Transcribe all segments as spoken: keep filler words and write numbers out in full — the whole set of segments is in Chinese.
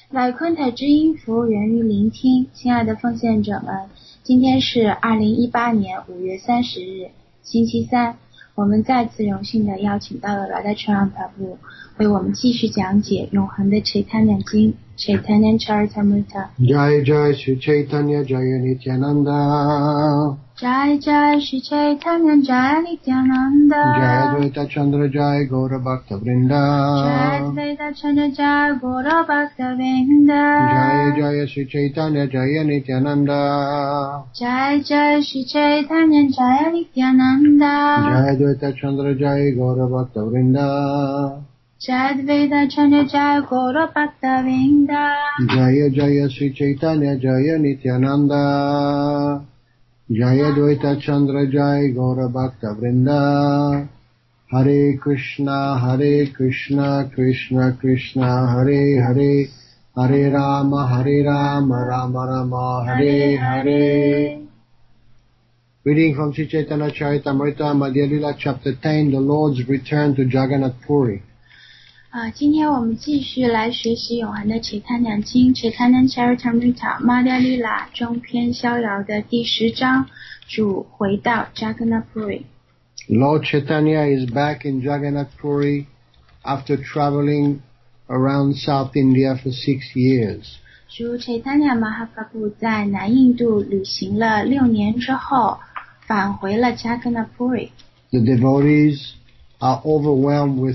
来昆台之音服务源于聆听，亲爱的奉献者们，今天是二零一八年五月三十日，星期三。我们再次荣幸地邀请到了 Radhacharan Prabhu 为我们继续讲解永恒的 Chaitanya 经 Chaitanya Charitamrita。 Jai Jai Shri Chaitanya Jaya Nityananda Jai Jai Shri Chaitanya Jaya Nityananda Jai Advaita Chandra Jai Gaura Bhakta Vrinda Jai Advaita Chandra Jai Gaura Bhakta Vrinda Jai Jai Shri Chaitanya Jaya Nityananda Jai Jai Shri Chaitanya Jaya Nityananda Jai Advaita Chandra Jai Gaura Bhakta Vrinda Jai Advaita Chandra Jai Gaura Bhakta Vrinda Jaya Jaya Shri Chaitanya Jaya Nityananda Jaya Advaita Chandra Jai Gaura Bhakta Vrinda Hare Krishna Hare Krishna Krishna Krishna Hare Hare Hare Rama Hare Rama Rama Rama Hare Hare. Reading from Sri Chaitanya Charitamrita Madhya Lila Chapter ten, the Lord's Return to Jagannath Puri. 啊，今天我们继续来学习永恒的 Chaitanya 经 Chaitanya Charitamrita Madhya Lila 中篇逍遥的第十章，主回到 Jagannath Puri。 Lord Chaitanya is back in Jagannath Puri after traveling around South India for six years. 主 Chaitanya Mahaprabhu 在南印度旅行了六年之后，返回了 Jagannath Puri。 The devotees are overwhelmed with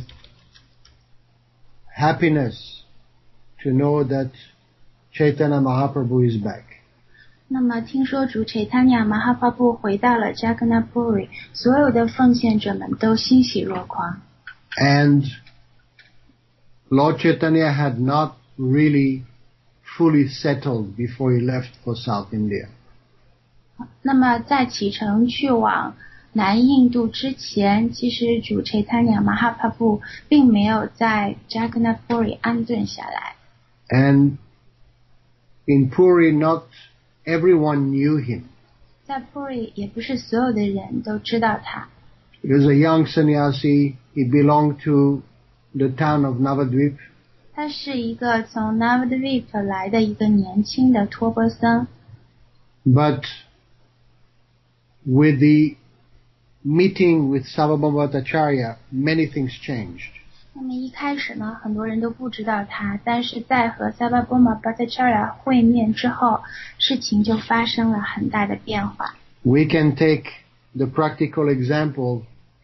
happiness to know that Chaitanya Mahaprabhu is back. 那么听说主 Chaitanya Mahaprabhu 回到了 Jagannath Puri， 所有的奉献者们都欣喜若狂。 And Lord Chaitanya had not really fully settled before he left for South India. 那么在启程去往南印度之前，其实主 Chaitanya Mahaprabhu 并没有在 Jagannath Puri 安顿下来。 And in Puri, not everyone knew him. 在 Puri 也不是所有的人都知道他。 He was a young sannyasi. He belonged to the town of Navadvip. 他是一个从 Navadvip 来的一个年轻的托钵僧。 But with the meeting with Sarvabhauma Bhattacharya, many things changed. 那么一开始呢，很多人都不知道他，但是在和 Sarvabhauma Bhattacharya 会面之后，事情就发生了很大的变化。 We can take the practical example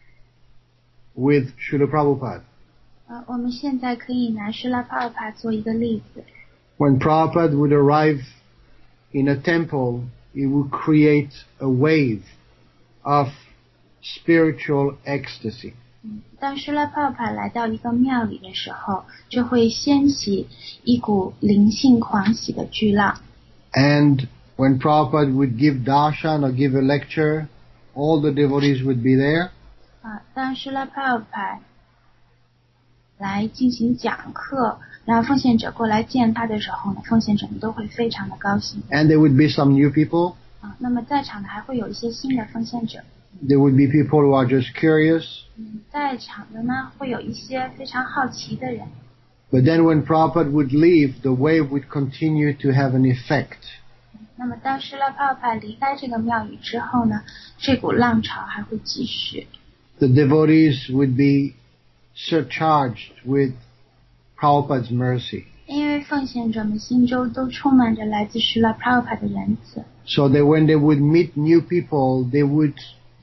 with Srila Prabhupada. 呃，我们现在可以拿 Srila Prabhupada 做一个例子。 When Prabhupada would arrive in a temple, he would create a wave of spiritual ecstasy. 当 Srila Prabhupada 来到一个庙里的时候，就会掀起一股灵性狂喜的巨浪。 And when Prabhupada would give darshan or give a lecture, all the devotees would be there. 啊，当 Srila Prabhupada 来进行讲课，然后奉献者过来见他的时候呢，奉献者们都会非常的高兴。 And there would be some new people. 啊，那么在场的还会有一些新的奉献者。 There would be people who are just curious. 嗯，在场的呢，会有一些非常好奇的人。 But then when Prabhupada would leave, the wave would continue to have an effect. 那么当 Srila Prabhupada 离开这个庙宇之后呢，这股浪潮还会继续。 The devotees would be surcharged with Prabhupada's mercy. 因为奉献者们心中都充满着来自 Srila Prabhupada 的仁慈， So that when they would meet new people, they would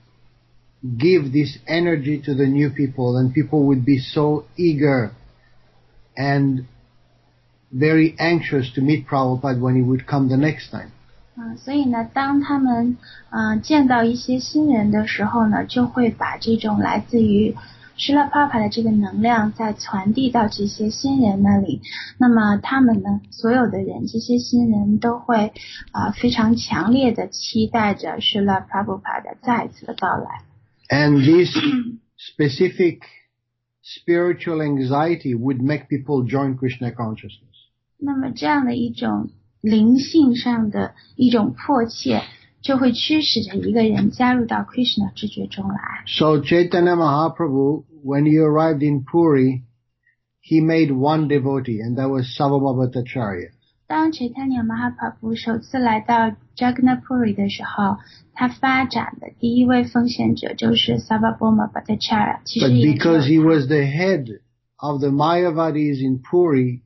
give this energy to the new people, and people would be so eager and very anxious to meet Prabhupada when he would come the next time. 嗯，所以呢，当他们嗯、呃、见到一些新人的时候呢，就会把这种来自于 Srila Prabhupada 的这个能量再传递到这些新人那里。那么他们呢，所有的人，这些新人都会啊、呃、非常强烈的期待着 Srila Prabhupada 再次的到来。 And this specific spiritual anxiety would make people join Krishna consciousness. 那么这样的一种灵性上的一种迫切，就会驱使着一个人加入到 Krishna 知觉中来。 So Chaitanya Mahaprabhu, when he arrived in Puri, he made one devotee, and that was Sarvabhauma Bhattacharya. 当 Chaitanya Mahaprabhu 首次来到 Jagannath-puri 的时候，他发展的第一位奉献者就是 Sarvabhauma Bhattacharya。其 But 实也只有 because he 他 was the head of the Mayavadis in Puri,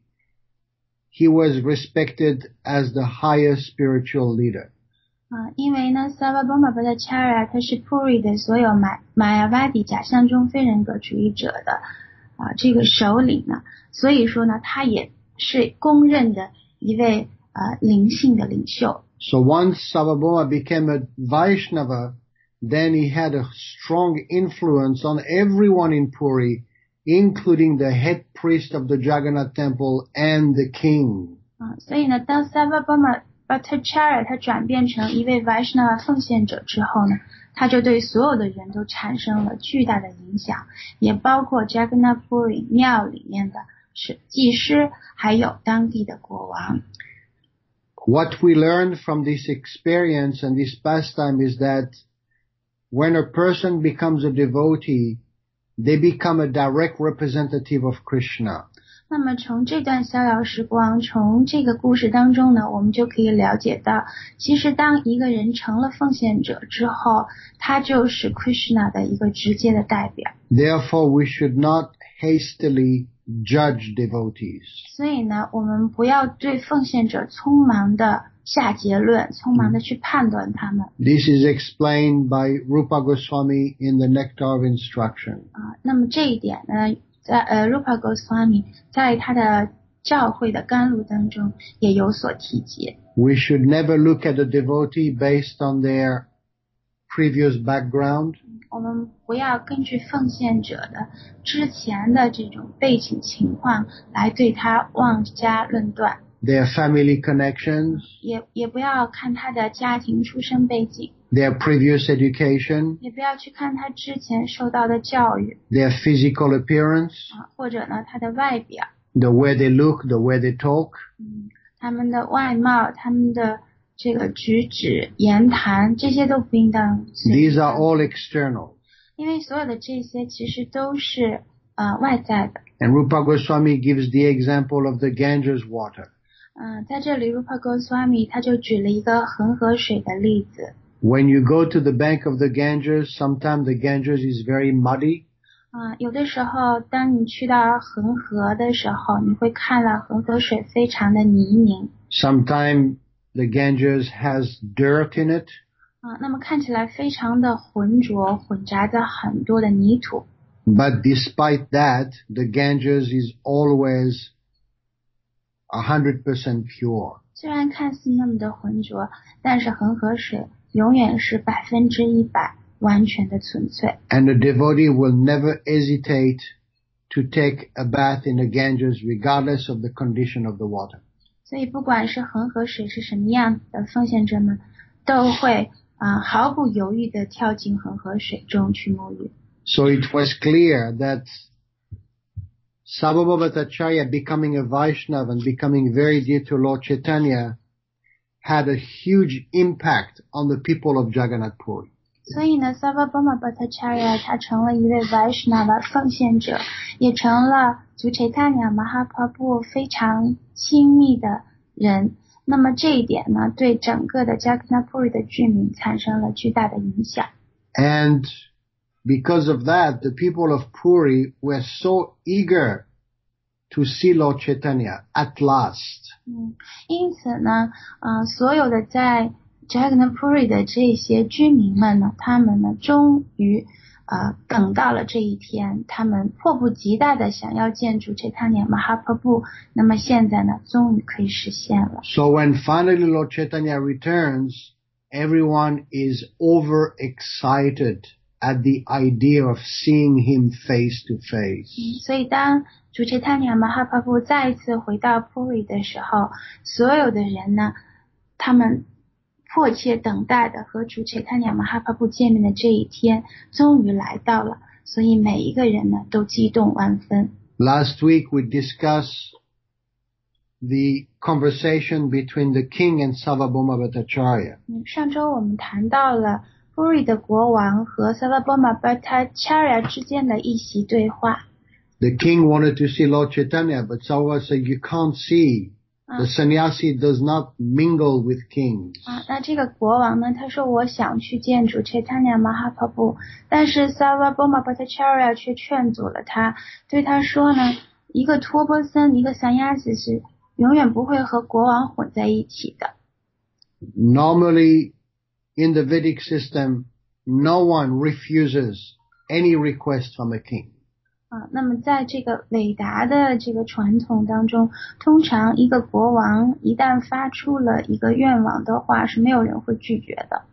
he was respected as the highest spiritual leader. 啊、因为呢 Sarvabhauma Bhattacharya 他是 Puri 的所有玛玛雅瓦底假象中非人格主义者的啊、这个首领呢，所以说呢，他也是公认的一位呃灵性的领袖。 So once Sarvabhauma became a Vaishnava, then he had a strong influence on everyone in Puri, including the head priest of the Jagannath temple and the king. 啊、所以呢，当 Sarvabhauma Bhattacharya 他转变成一位 Vaishnava 奉献者之后呢，他就对所有的人都产生了巨大的影响，也包括 Jagannath-puri 庙里面的是祭师，还有当地的国王。 What we learned from this experience and this pastime is that when a person becomes a devotee, they become a direct representative of Krishna. 那么从这段逍遥时光，从这个故事当中呢，我们就可以了解到，其实当一个人成了奉献者之后，他就是 Krishna 的一个直接的代表。 Therefore, we should not hastily judge devotees. 所以呢，我们不要对奉献者匆忙的下结论，匆忙的去判断他们。 This is explained by Rupa Goswami in the Nectar of Instruction. 啊、那么这一点呢，在呃 Rupa Goswami 在他的教会的甘露当中也有所提及。 We should never look at a devotee based on their previous background, 我们不要根据奉献者的之前的这种背景情况来对他妄加论断， their family connections, 也也不要看他的家庭出身背景， their previous education, 也不要去看他之前受到的教育 their physical appearance, 啊，或者呢他的外表， the way they look, the way they talk. 嗯，他们的外貌，他们的这个举止、言谈，这些都不应当随意 These are 看 all external. 因为所有的这些其实都是呃外在的。 And Rupa Goswami gives the example of the Ganges water. 嗯，在这里 Rupa Goswami 他就举了一个恒河水的例子。 When you go to the bank of the Ganges, sometimes the Ganges is very muddy. 啊、有的时候当你去到恒河的时候，你会看到恒河水非常的泥泞。 Sometimes the Ganges has dirt in it. 啊、那么看起来非常的浑浊，混杂着很多的泥土。 But despite that, the Ganges is always a hundred percent pure. 虽然看似那么的浑浊，但是恒河水永远是百分之一百完全的纯粹。 And a devotee will never hesitate to take a bath in the Ganges regardless of the condition of the water. 所以不管是恒河水是什么样子的，奉献者们都会啊、毫不犹豫地跳进恒河水中去沐浴。 So it was clear that Sarvabhauma Bhattacharya becoming a Vaishnava and becoming very dear to Lord Chaitanya had a huge impact on the people of Jagannath-puri. 所以呢 Sarvabhauma Bhattacharya 他成了一位 Vaishnava 奉献者，也成了主 Chaitanya Mahaprabhu 非常亲密的人。那么这一点呢，对整个的 Jagannath-puri 的居民产生了巨大的影响。 And because of that, the people of Puri were so eager to see Lord Chaitanya at last. 嗯，因此呢，呃，所有的在 Jagannath-puri 的这些居民们呢，他们呢，终于呃等到了这一天，他们迫不及待的想要见主 Chaitanya Mahaprabhu， 那么现在呢，终于可以实现了。 So when finally Lord Chaitanya returns, everyone is overexcited at the idea of seeing him face to face. 嗯，所以当主 Chaitanya Mahaprabhu 再一次回到 Puri 的时候，所有的人呢，他们迫切等待的和主 Chaitanya Mahaprabhu 见面的这一天终于来到了，所以每一个人呢都激动万分。 Last week we discussed the conversation between the king and Sarvabhauma Bhattacharya. 嗯，上周我们谈到了 Puri 的国王和 Sarvabhauma Bhattacharya 之间的一席对话。 The king wanted to see Lord Chaitanya, but Sarva said, you can't see. The sannyasi does not mingle with kings. 啊，那这个国王呢，他说我想去见主 Chaitanya Mahaprabhu， 但是 Sarvabhauma Bhattacharya 却劝阻了他，对他说呢，一个托钵僧，一个 sannyasi 是永远不会和国王混在一起的。 Normally, in the Vedic system, no one refuses any request from a king. 啊，那么在这个伟达的这个传统当中，通常一个国王一旦发出了一个愿望的话，是没有人会拒绝的。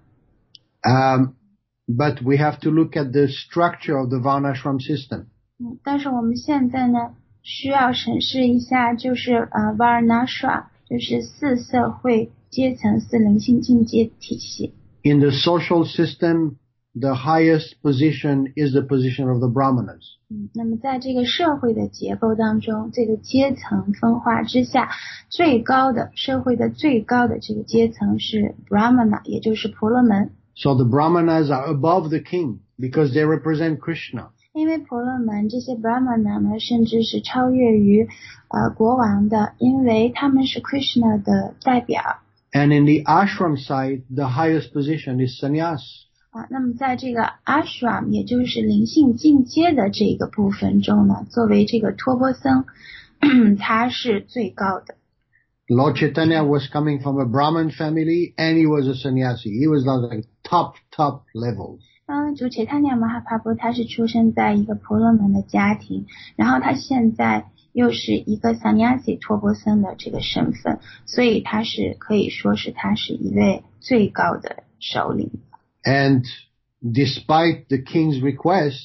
Um, but we have to look at the structure of the Varnashram system. 嗯，但是我们现在呢，需要审视一下，就是呃 Varnashram， 就是四社会阶层、四灵性境界体系。 In the social system, the highest position is the position of the Brahmanas. 嗯，那么在这个社会的结构当中，这个阶层分化之下，最高的社会的最高的这个阶层是 Brahmana， 也就是婆罗门。 So the Brahmanas are above the king because they represent Krishna. 因为婆罗门这些 Brahmana 呢，甚至是超越于呃国王的，因为他们是 Krishna 的代表。 And in the ashram side, the highest position is sannyas. 啊，那么在这个 ashram， 也就是灵性进阶的这个部分中呢，作为这个托钵僧，他是最高的。 Lord Chaitanya was coming from a Brahmin family and he was a sannyasi. He was like top, top level. 嗯，主 Chaitanya Mahaprabhu 他是出生在一个婆罗门的家庭，然后他现在又是一个 sannyasi 托钵僧的这个身份，所以他是可以说是他是一位最高的首领。 And despite the king's request,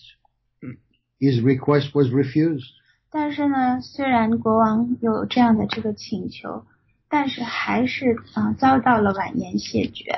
his request was refused. 但是呢，虽然国王有这样的这个请求，但是还是啊、呃、遭到了婉言谢绝。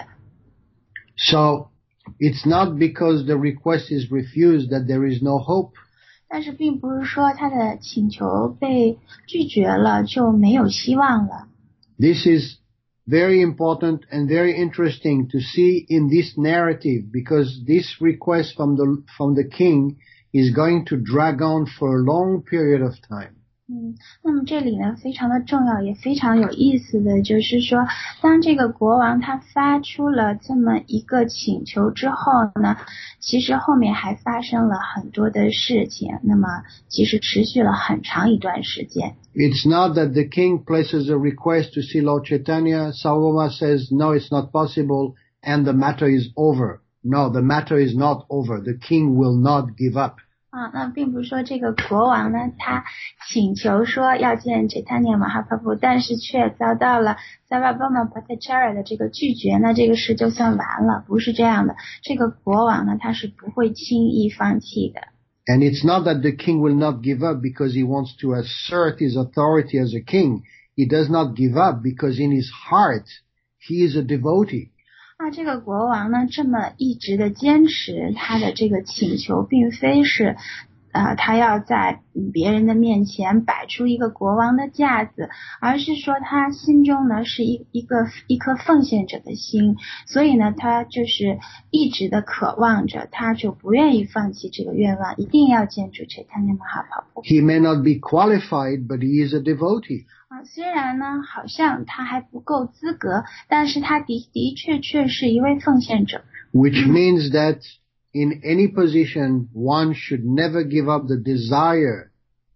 So it's not because the request is refused that there is no hope. 但是并不是说他的请求被拒绝了就没有希望了。 This is very important and very interesting to see in this narrative because this request from the from the king is going to drag on for a long period of time. 嗯，那么这里呢非常的重要也非常有意思的就是说，当这个国王他发出了这么一个请求之后呢，其实后面还发生了很多的事情，那么其实持续了很长一段时间。 It's not that the king places a request to see Lord Chaitanya, Sarvabhauma says, no, it's not possible, and the matter is over. No, the matter is not over. The king will not give up. 啊，那并不是说这个国王呢，他请求说要见 Chaitanya Mahaprabhu， 但是却遭到了 Sarvabhauma Bhattacharya 的这个拒绝，那这个事就算完了，不是这样的。这个国王呢，他是不会轻易放弃的。 And it's not that the king will not give up because he wants to assert his authority as a king. He does not give up because in his heart, he is a devotee. 那这个国王呢，这么一直的坚持他的这个请求，并非是呃，他要在别人的面前摆出一个国王的架子，而是说他心中呢是一一个一颗奉献者的心，所以呢，他就是一直的渴望着，他就不愿意放弃这个愿望，一定要见主 Chaitanya Mahaprabhu。 He may not be qualified, but he is a devotee. 啊，虽然呢，好像他还不够资格，但是他的的确确是一位奉献者。 Which means that in any position, one should never give up the desire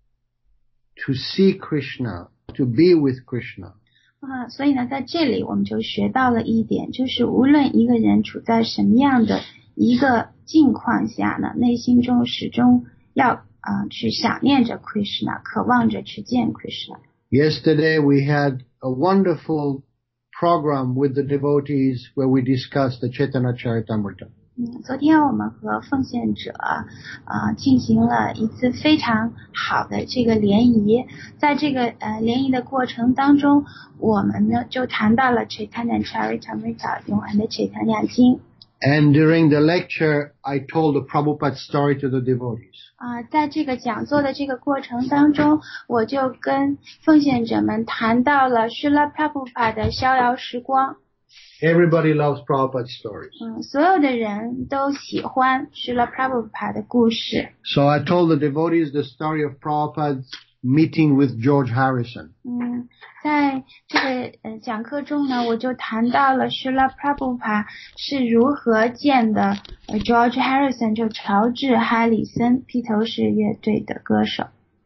to see Krishna, to be with Krishna. 啊，所以呢，在这里我们就学到了一点，就是无论一个人处在什么样的一个境况下呢，内心中始终要啊、呃、去想念着 Krishna， 渴望着去见 Krishna。 Yesterday we had a wonderful program with the devotees where we discussed the Chaitanya Charitamrita. 嗯，昨天我们和奉献者啊、呃、进行了一次非常好的这个联谊，在这个呃联谊的过程当中，我们呢就谈到了 Chaitanya Charitamrita 永恒的 Chaitanya 经。 And during the lecture, I told the Prabhupada story to the devotees. 啊、呃，在这个讲座的这个过程当中，我就跟奉献者们谈到了 Srila Prabhupada 的逍遥时光。 Everybody loves Prabhupada's stories. 嗯，所有的人都喜欢 Srila Prabhupada 的故事。 So I told the devotees the story of Prabhupada's meeting with George Harrison. 嗯，在这个呃讲课中呢，我就谈到了 Srila Prabhupada 是如何见的呃 George Harrison， 就乔治哈里森披头士乐队的歌手。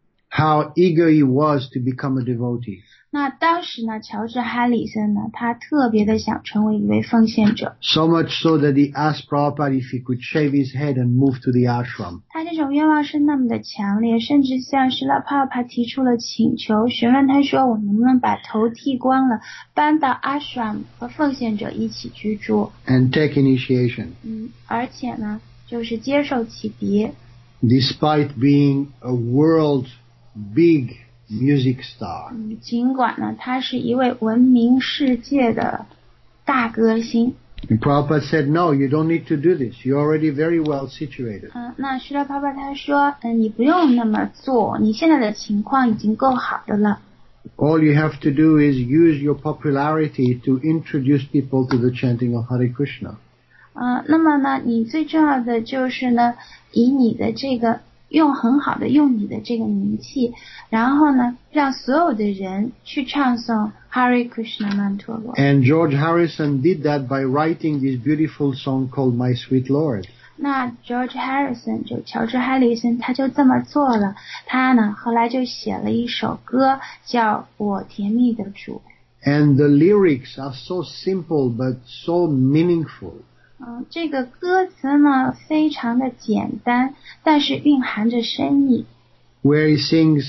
How eager he was to become a devotee. 那当时呢，乔治哈里森呢，他特别的想成为一位奉献者。 So much so that he asked Prabhupada if he could shave his head and move to the ashram. 他这种愿望是那么的强烈，甚至向施拉帕帕提出了请求，询问他说：“我能不能把头剃光了，搬到 ashram 和奉献者一起居住 and take initiation. 嗯，而且呢，就是接受启迪。 Despite being a world big music star. 嗯，尽管呢，他是一位闻名世界的大歌星。 And Prabhupada said, no, you don't need to do this. You're already very well situated. 嗯，那施拉帕帕他说，嗯，你不用那么做，你现在的情况已经够好的了。 All you have to do is use your popularity to introduce people to the chanting of Hare Krishna. 嗯，那么呢，你最重要的就是呢，以你的这个用很好的用你的这个名气，然后呢，让所有的人去唱诵 Hare Krishna Mantra。 And George Harrison did that by writing this beautiful song called My Sweet Lord. 那 George Harrison 就乔治哈里森他就这么做了，他呢后来就写了一首歌叫我甜蜜的主。 And the lyrics are so simple but so meaningful. 嗯，这个歌词呢非常的简单，但是蕴含着深意。 Where he sings,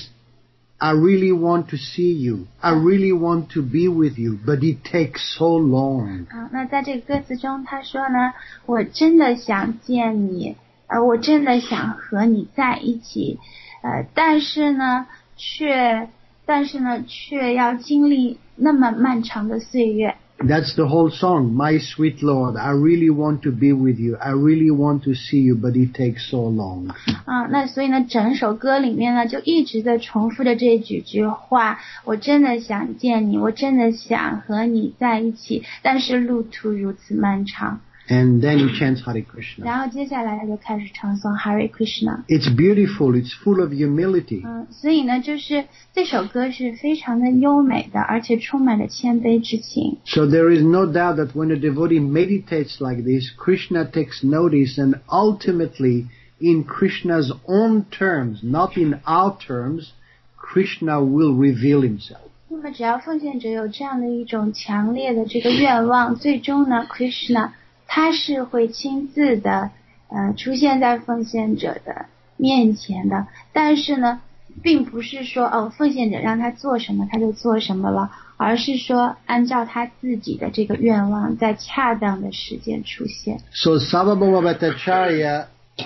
I really want to see you. I really want to be with you, but it takes so long. 啊，那在这个歌词中他说呢，我真的想见你，呃，我真的想和你在一起，呃，但是呢，却，但是呢，却要经历那么漫长的岁月。 That's the whole song. My sweet Lord, I really want to be with you. I really want to see you, but it takes so long. 啊，那所以呢，整首歌里面呢，就一直在重复着这几句话。我真的想见你，我真的想和你在一起，但是路途如此漫长。 And then he chants Hare Krishna. 然后接下来他就开始唱诵 Hare Krishna。 It's beautiful. It's full of humility. 嗯，所以呢，就是这首歌是非常的优美的，而且充满着谦卑之情。 So there is no doubt that when a devotee meditates like this, Krishna takes notice, and ultimately, in Krishna's own terms, not in our terms, Krishna will reveal himself. 那么只要奉献者有这样的一种强烈的这个愿望，最终呢 Krishna 他是会亲自的呃出现在奉献者的面前的。但是呢，并不是说哦奉献者让他做什么他就做什么了，而是说按照他自己的这个愿望在恰当的时间出现。 So Sarvabhauma Bhattacharya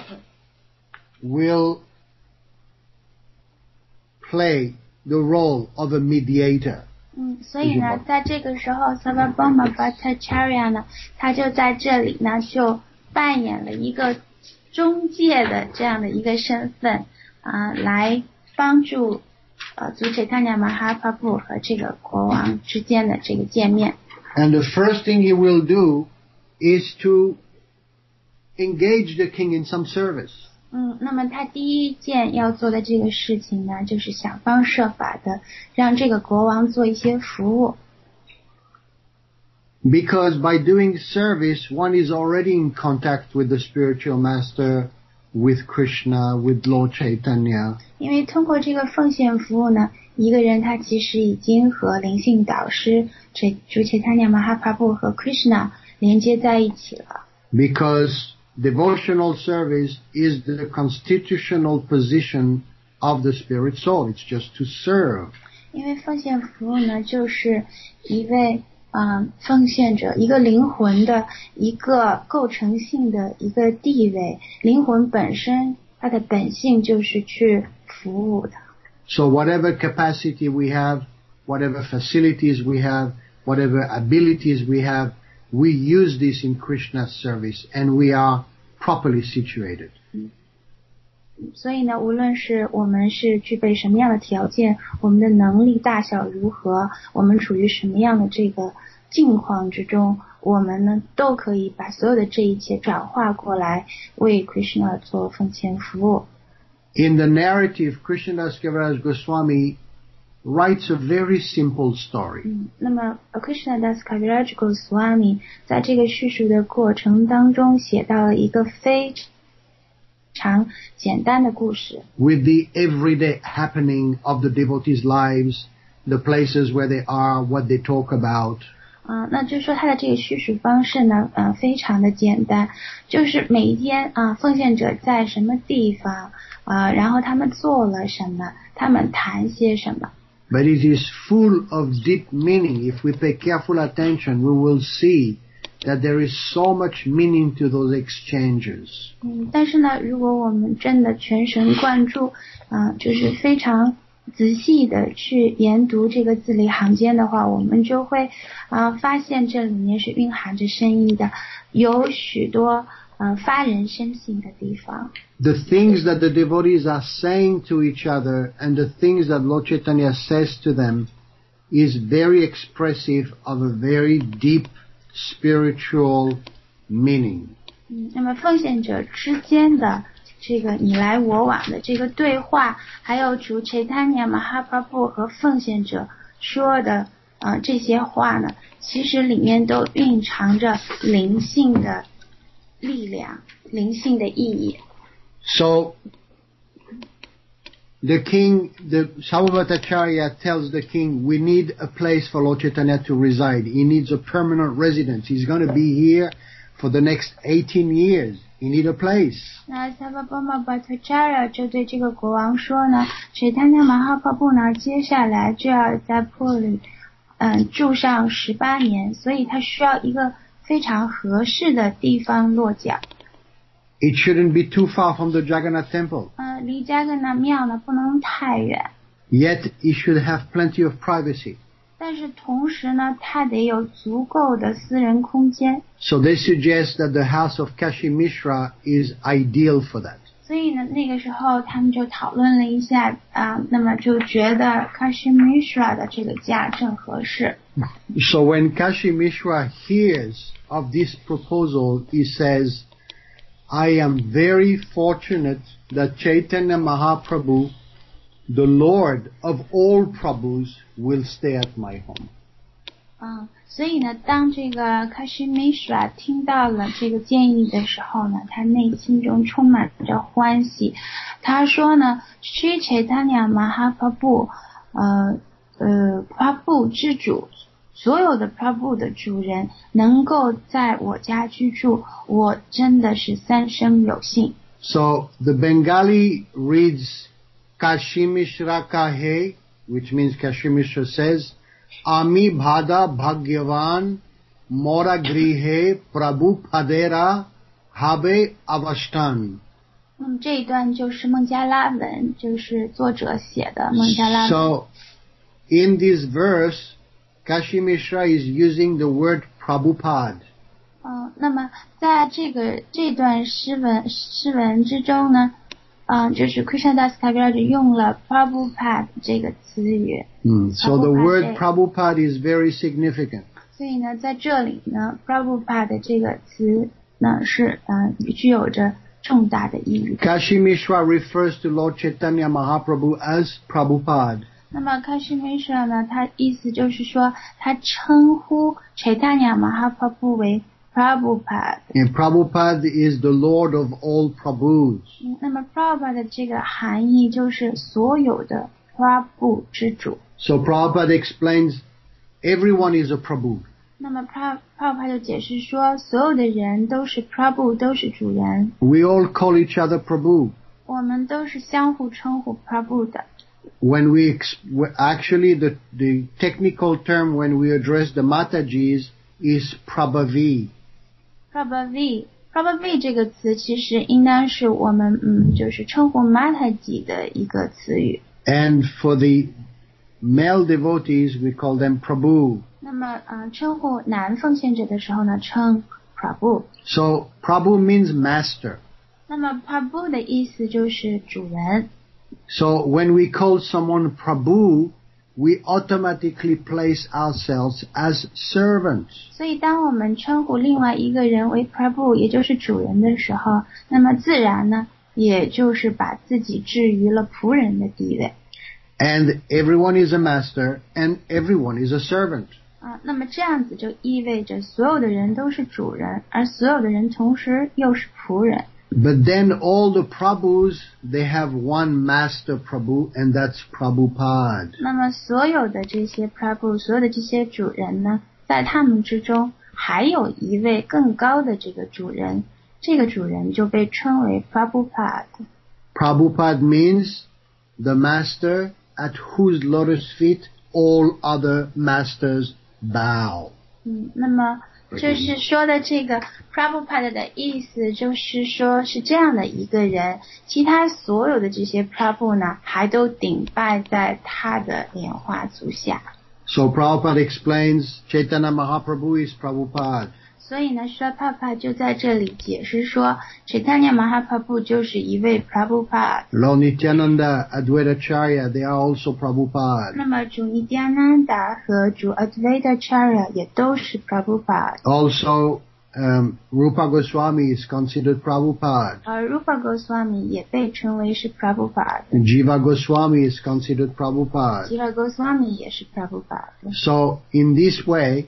will play the role of a mediator. 嗯，所以呢，在这个时候 Sarvabhauma Bhattacharya 呢，他就在这里呢，就扮演了一个中介的这样的一个身份啊、呃，来帮助呃祖且他娘玛哈帕布和这个国王之间的这个见面。 And the first thing he will do is to engage the king in some service. 嗯，那么他第一件要做的这个事情呢，就是想方设法的让这个国王做一些服务。 Because by doing service, one is already in contact with the spiritual master, with Krishna, with Lord Chaitanya. 因为通过这个奉献服务呢，一个人他其实已经和灵性导师主切他娘玛哈帕布和 Krishna 连接在一起了。 Because devotional service is the constitutional position of the spirit soul. It's just to serve. 因为奉献服务呢，就是一位嗯奉献者一个灵魂的一个构成性的一个地位，灵魂本身它的本性就是去服务的。 So whatever capacity we have, whatever facilities we have, whatever abilities we have, we use this in Krishna's service, and we are properly situated. 所以呢，无论是我们是具备什么样的条件，我们的能力大小如何，我们处于什么样的这个境况之中， 我们呢都可以把所有的这一切转化过来，为 Krishna 做奉献服务。 In the narrative, Krishnadas Kaviraj Goswami writes a very simple story. 嗯，那么 Krishnadas Kaviraj Goswami 在这个叙述的过程当中写到了一个非常简单的故事。 With the everyday happening of the devotees' lives, the places where they are, what they talk about. 啊、呃，那就是说他的这个叙述方式呢，呃，非常的简单，就是每一天啊、呃，奉献者在什么地方啊、呃，然后他们做了什么，他们谈些什么。 But it is full of deep meaning. If we pay careful attention, we will see that there is so much meaning to those exchanges. 嗯，但是呢，如果我们真的全神贯注，啊、呃，就是非常仔细的去研读这个字里行间的话，我们就会啊、呃、发现这里面是蕴含着深意的，有许多呃发人深省的地方。 The things that the devotees are saying to each other and the things that Lord Chaitanya says to them is very expressive of a very deep spiritual meaning. 嗯，那么奉献者之间的这个你来我往的这个对话，还有主 Chaitanya Mahaprabhu 和奉献者说的呃这些话呢，其实里面都蕴藏着灵性的力量，灵性的意义。 So, the king, the Sarvabhaumacharya tells the king, we need a place for Lord Chaitanya to reside. He needs a permanent residence. He's going to be here for the next eighteen years. He needs a place. 那 Sarvabhaumacharya 就对这个国王说呢 ，Chaitanya Mahaprabhu 呢，接下来就要在坡里，嗯，住上十八年，所以他需要一个非常合适的地方落脚。 It shouldn't be too far from the Jagannath temple. 呃，离加格纳庙呢不能太远。 Yet he should have plenty of privacy. 但是同时呢，他得有足够的私人空间。 So they suggest that the house of Kashi Mishra is ideal for that. 所以呢，那个时候他们就讨论了一下啊、呃，那么就觉得 Kashi Mishra 的这个家正合适。 So when Kashi Mishra hears of this proposal, he says, I am very fortunate that Chaitanya Mahaprabhu, the Lord of all Prabhus, will stay at my home. 嗯，所以呢，当这个 Kashi Mishra 听到了这个建议的时候呢，他内心中充满着欢喜。他说呢 ，Sri Chaitanya Mahaprabhu， 呃呃 ，Prabhu 之主。所有的 Prabhu 的主人能够在我家居住，我真的是三生有幸。 So the Bengali reads Kashi Mishra kahe, which means Kashi Mishra says, Ami bhada bhagyavan mora grihe prabhu padera habe avashtan. 嗯，这一段就是孟加拉文，就是作者写的孟加拉文。 So in this verse, Kashi Mishra is using the word Prabhupada. 嗯，那么在这个这段诗文诗文之中呢，嗯，就是 Krishnadas Kaviraj 用了 Prabhupada 这个词语。 Mm. So the word Prabhupada is very significant. 所以呢，在这里呢 ，Prabhupada 这个词呢是嗯、呃、具有着重大的意义。 Kashi Mishra refers to Lord Chaitanya Mahaprabhu as Prabhupada. 那么 Kashi Mishra 呢，他意思就是说，他称呼 Chaitanya Mahaprabhu 为 Prabhupada。 And Prabhupada is the Lord of all Prabhus. 嗯，那么 Prabhupada 的这个含义就是所有的 Prabhu 之主。 So Prabhupada explains, everyone is a Prabhu. 那么 Prabhupada 就解释说，所有的人都是 Prabhu， 都是主人。 We all call each other Prabhu. 我们都是相互称呼 Prabhu 的。 When we actually the the technical term when we address the Matajis is Prabhavi. Prabhavi Prabhavi 这个词其实应当是我们嗯就是称呼 Mataji 的一个词语。 And for the male devotees we call them Prabhu. 那么呃称呼男奉献者的时候呢称 Prabhu。 So Prabhu means master. 那么 Prabhu 的意思就是主人。 So when we call someone Prabhu, we automatically place ourselves as servants. 所以当我们称呼另外一个人为 Prabhu， 也就是主人的时候，那么自然呢，也就是把自己置于了仆人的地位。 And everyone is a master and everyone is a servant. 啊，那么这样子就意味着所有的人都是主人，而所有的人同时又是仆人。 But then all the Prabhus, they have one master Prabhu, and that's Prabhupada. 那么所有的这些 Prabhu， 所有的这些主人呢，在他们之中还有一位更高的这个主人，这个主人就被称为 Prabhupada。 Prabhupada means the master at whose lotus feet all other masters bow. 嗯，那么就是说的这个 Prabhupada 的意思就是说是这样的一个人，其他所有的这些 Prabhu 呢还都顶拜在他的莲花足下。 So Prabhupada explains Chaitanya Mahaprabhu is Prabhupada. 所以呢 Srila Prabhupada 就在这里解释说 Chaitanya Mahaprabhu 就是一位 Prabhupada。 Lord Nityananda, Advaita Acharya, they are also Prabhupada. 那么主 Nityananda 和主 Advaita Acharya 也都是 Prabhupada。 Also, um, Rupa Goswami is considered Prabhupada. 而 Rupa Goswami 也被称为是 Prabhupada。 Jiva Goswami is considered Prabhupada. Jiva Goswami 也是 Prabhupada。 So, in this way,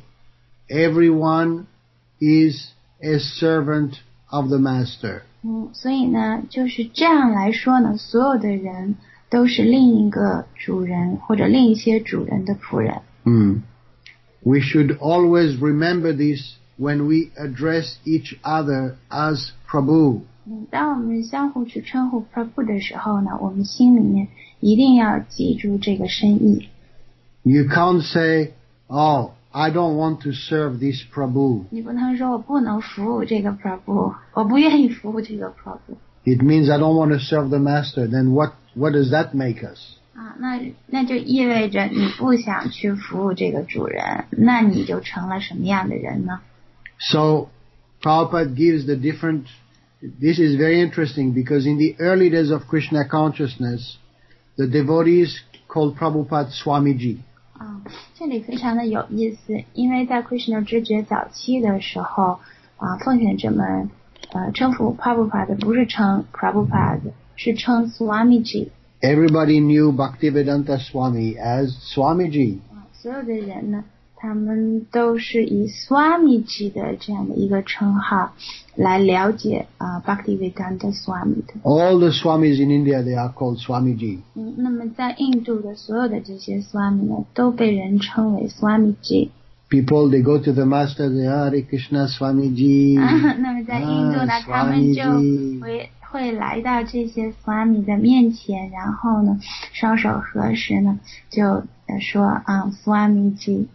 everyone is a servant of the master. 嗯，所以呢，就是这样来说呢，所有的人都是另一个主人或者另一些主人的仆人。 Mm. We should always remember this when we address each other as Prabhu. 嗯，当我们相互去称呼 Prabhu 的时候呢，我们心里面一定要记住这个深意。 You can't say, oh, I don't want to serve this Prabhu. 你不能说我不能服务这个 Prabhu， 我不愿意服务这个 Prabhu。 It means I don't want to serve the master. Then what, what does that make us? 啊，那那就意味着你不想去服务这个主人，那你就成了什么样的人呢？ So, Prabhupada gives the different, this is very interesting because in the early days of Krishna consciousness, the devotees called Prabhupada Swamiji. 啊，这里非常的有意思，因为在 Krishna 知觉早期的时候，啊，奉献者们呃称呼 Prabhupada 不是称 Prabhupada， 是称 Swamiji。 Everybody knew Bhaktivedanta Swami as Swamiji. 啊，所有的人呢，他们都是以 Swamiji 的这样的一个称号来了解啊 Bhaktivedanta Swami 的。 All the Swamis in India, they are called Swamiji. 嗯，那么在印度的所有的这些 Swami 呢，都被人称为 Swamiji。 People, they go to the master, they are Hare Krishna Swamiji. 啊，那么在印度呢， 啊他们就 Swamiji 会会来到这些 Swami 的面前，然后呢，双手合十呢，就呃说啊 Swamiji。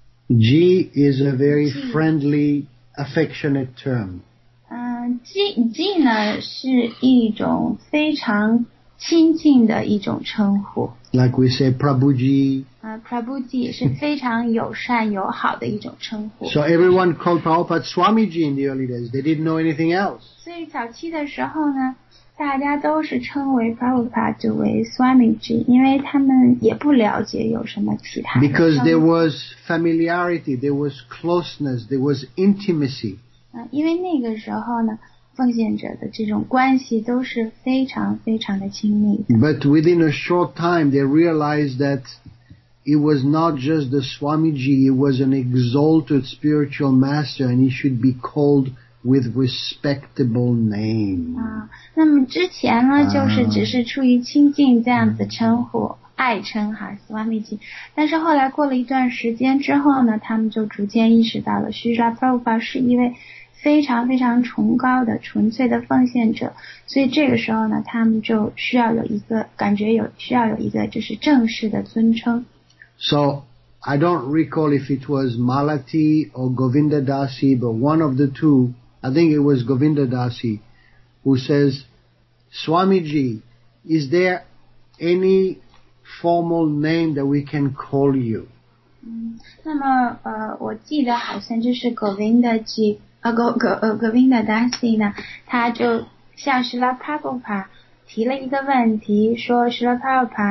Ji is a very friendly, affectionate term. 嗯 Ji Ji 呢是一种非常亲近的一种称呼。 Like we say Prabhuji. 啊 Prabhuji 是非常友善友好的一种称呼。 So everyone called Prabhupada Swamiji in the early days. They didn't know anything else. 所以早期的时候呢，大家都是称为 Prabhupada 为 Swamiji， 因为他们也不了解有什么其他的称呼。 Because there was familiarity, there was closeness, there was intimacy. 啊，因为那个时候呢，奉献者的这种关系都是非常非常的亲密的。 But within a short time, they realized that it was not just the Swamiji, it was an exalted spiritual master, and he should be called with respectable name. 啊，那么之前呢，就是只是出于亲近这样子称呼，爱称哈 Swamiji， 但是后来过了一段时间之后呢，他们就逐渐意识到了 Srila Prabhupada 是一位非常非常崇高的纯粹的奉献者，所以这个时候呢，他们就需要有一个感觉有需要有一个就是正式的尊称。 So, I don't recall if it was Malati or Govinda Dasi, but one of the two, I think it was Govinda Dasi, who says, Swamiji, is there any formal name that we can call you? 嗯，那么呃，我记得好像就是 Govinda Ji 呃 Go Go 呃 Govinda Dasi 呢，他就向 Srila Prabhupada 提了一个问题，说 Srila Prabhupada，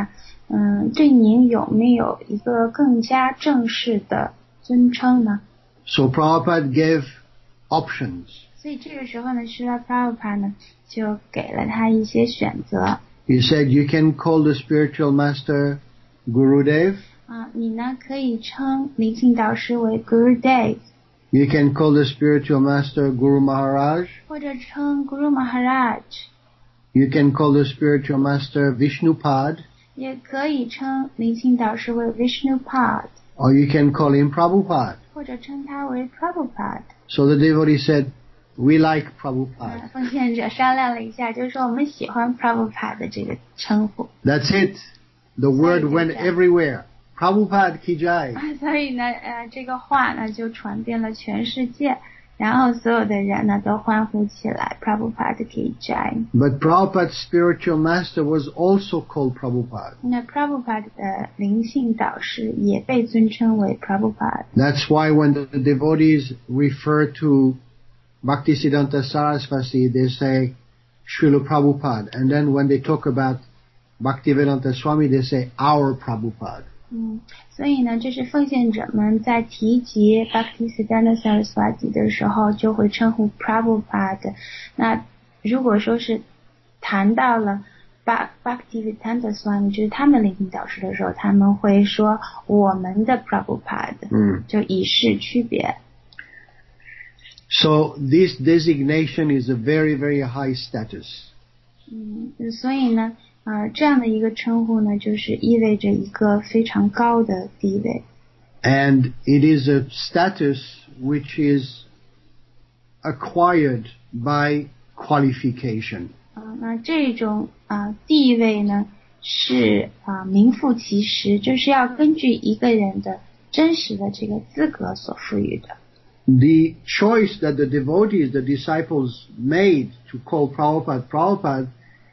嗯，对您有没有一个更加正式的尊称呢？ So Prabhupada gave options. 所以这个时候呢，施拉帕布帕呢就给了他一些选择。 He said, you can call the spiritual master Gurudev. 啊，你呢可以称灵性导师为 Gurudev. You can call the spiritual master Guru Maharaj. 或者称 Guru Maharaj. You can call the spiritual master Vishnupad. 也可以称灵性导师为 Vishnupad. Or you can call him Prabhupada. 或者称他为 Prabhupada. So the devotee said, we like Prabhupada. 奉献者商量了一下，就是说我们喜欢 Prabhupada 的这个称呼。 That's it. The word went everywhere. Prabhupada ki jai. 所以呢，呃，这个话呢就传遍了全世界，然后所有的人呢都欢呼起来 Prabhupada ki jai. But Prabhupada's spiritual master was also called Prabhupada. 那 Prabhupada 的灵性导师也被尊称为 Prabhupada. That's why when the devotees refer to Bhaktisiddhanta Saraswati, they say Srila Prabhupada. And then when they talk about Bhaktivedanta Swami, they say our Prabhupada. 嗯，所以呢，就是奉献者们在提及 Bhaktisiddhanta Saraswati 的时候，就会称呼 Prabhupada。那如果说是谈到了 Bhaktisiddhanta Swami， 就是他们灵性导师的时候，他们会说我们的 Prabhupada， 嗯， 就以示区别。 So this designation is a very, very high status. 嗯，所以呢，呃，这样的一个称呼呢，就是意味着一个非常高的地位。 And it is a status which is acquired by qualification. 啊、呃，那这种啊、呃、地位呢，是啊、呃、名副其实，就是要根据一个人的真实的这个资格所赋予的。 The choice that the devotees, the disciples made to call Prabhupada Prabhupada,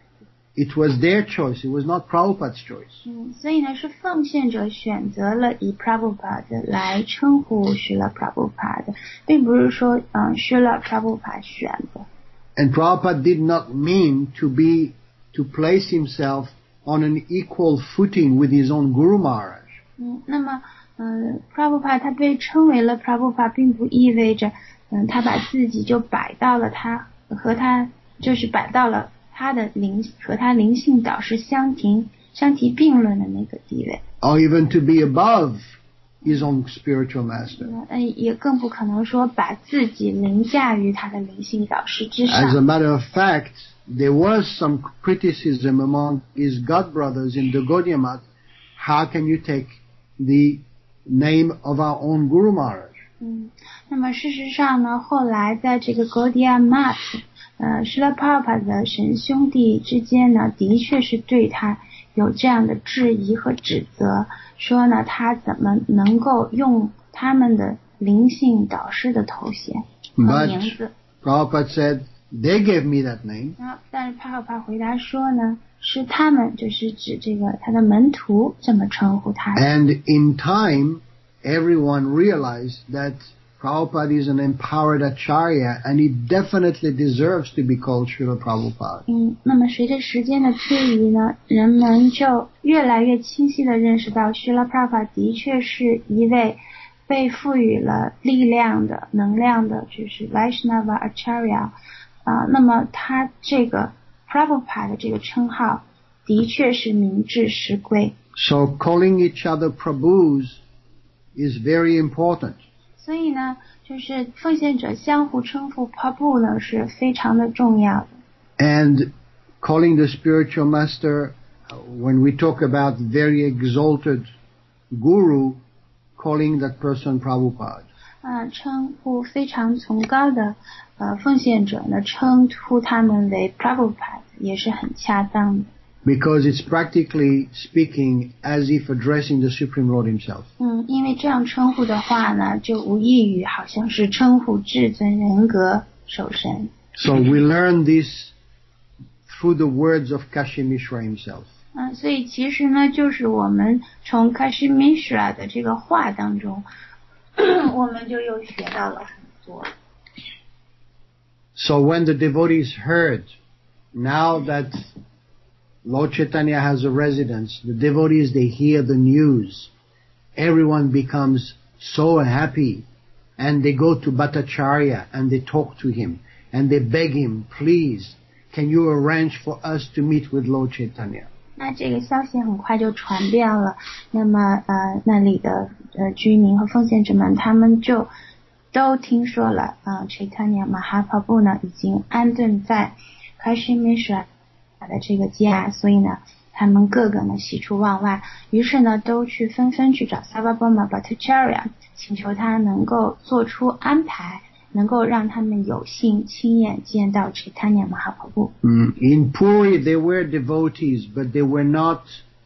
it was their choice. It was not Prabhupada's choice. 嗯，所以呢，是奉献者选择了以 Prabhupada 来称呼 Srila Prabhupada， 并不是说嗯 Srila Prabhupada 选的。 And Prabhupada did not mean to be, to place himself on an equal footing with his own Guru Maharaj. 嗯，那么嗯 Prabhupada 他被称为了 Prabhupada， 并不意味着嗯他把自己就摆到了他和他就是摆到了他的灵和他灵性导师相提相提并论的那个地位。 Or even to be above his own spiritual master. 嗯，也更不可能说把自己凌驾于他的灵性导师之上。 As a matter of fact, there was some criticism among his god brothers in the Gaudiya Math. How can you take the name of our own Guru Maharaj? 嗯，那么事实上呢，后来在这个 Gaudiya Math， 呃 Srila Prabhupada 的神兄弟之间呢，的确是对他有这样的质疑和指责，说呢他怎么能够用他们的灵性导师的头衔和名字。 Prabhupada said, they gave me that name. 但是 Prabhupada 回答说呢，是他们就是指这个他的门徒这么称呼他。 And in time, everyone realized that Prabhupada is an empowered acharya and he definitely deserves to be called Srila Prabhupada. 嗯，那么随着时间的推移呢，人们就越来越清晰地认识到 Srila Prabhupada 的确是一位被赋予了力量的能量的，就是 Vaishnava Acharya 啊、呃，那么他这个 Prabhupada 的这个称号的确是名至实归。 So calling each other Prabhus is very important. 所以呢，就是奉献者相互称呼 Prabhu 呢是非常的重要的。 And calling the spiritual master, when we talk about very exalted guru, calling that person Prabhupada. 啊、呃，称呼非常崇高的呃奉献者呢，称呼他们为 Prabhupada 也是很恰当的。 Because it's practically speaking as if addressing the Supreme Lord himself. 嗯，因为这样称呼的话呢，就无异于好像是称呼至尊人格守神。 So we learn this through the words of Kashi Mishra himself. 嗯，所以其实呢，就是我们从 Kashi Mishra 的这个话当中，我们就又学到了很多。 So when the devotees heard, now that Lord Chaitanya has a residence. The devotees, they hear the news. Everyone becomes so happy. And they go to Bhattacharya and they talk to him. And they beg him, please, can you arrange for us to meet with Lord Chaitanya? 那这个消息很快就传遍了，那么呃那里的呃居民和奉献者们，他们就都听说了，呃 Chaitanya Mahaprabhu 呢已经安顿在 Kashi Mishra 的这个家，所以呢他们个个呢喜出望外，于是呢都去纷纷去找 Sarvabhauma Bhattacharya， 请求他能够做出安排，能够让他们有幸亲眼见到 Chaitanya Mahaprabhu。 In Puri they were devotees, but they were not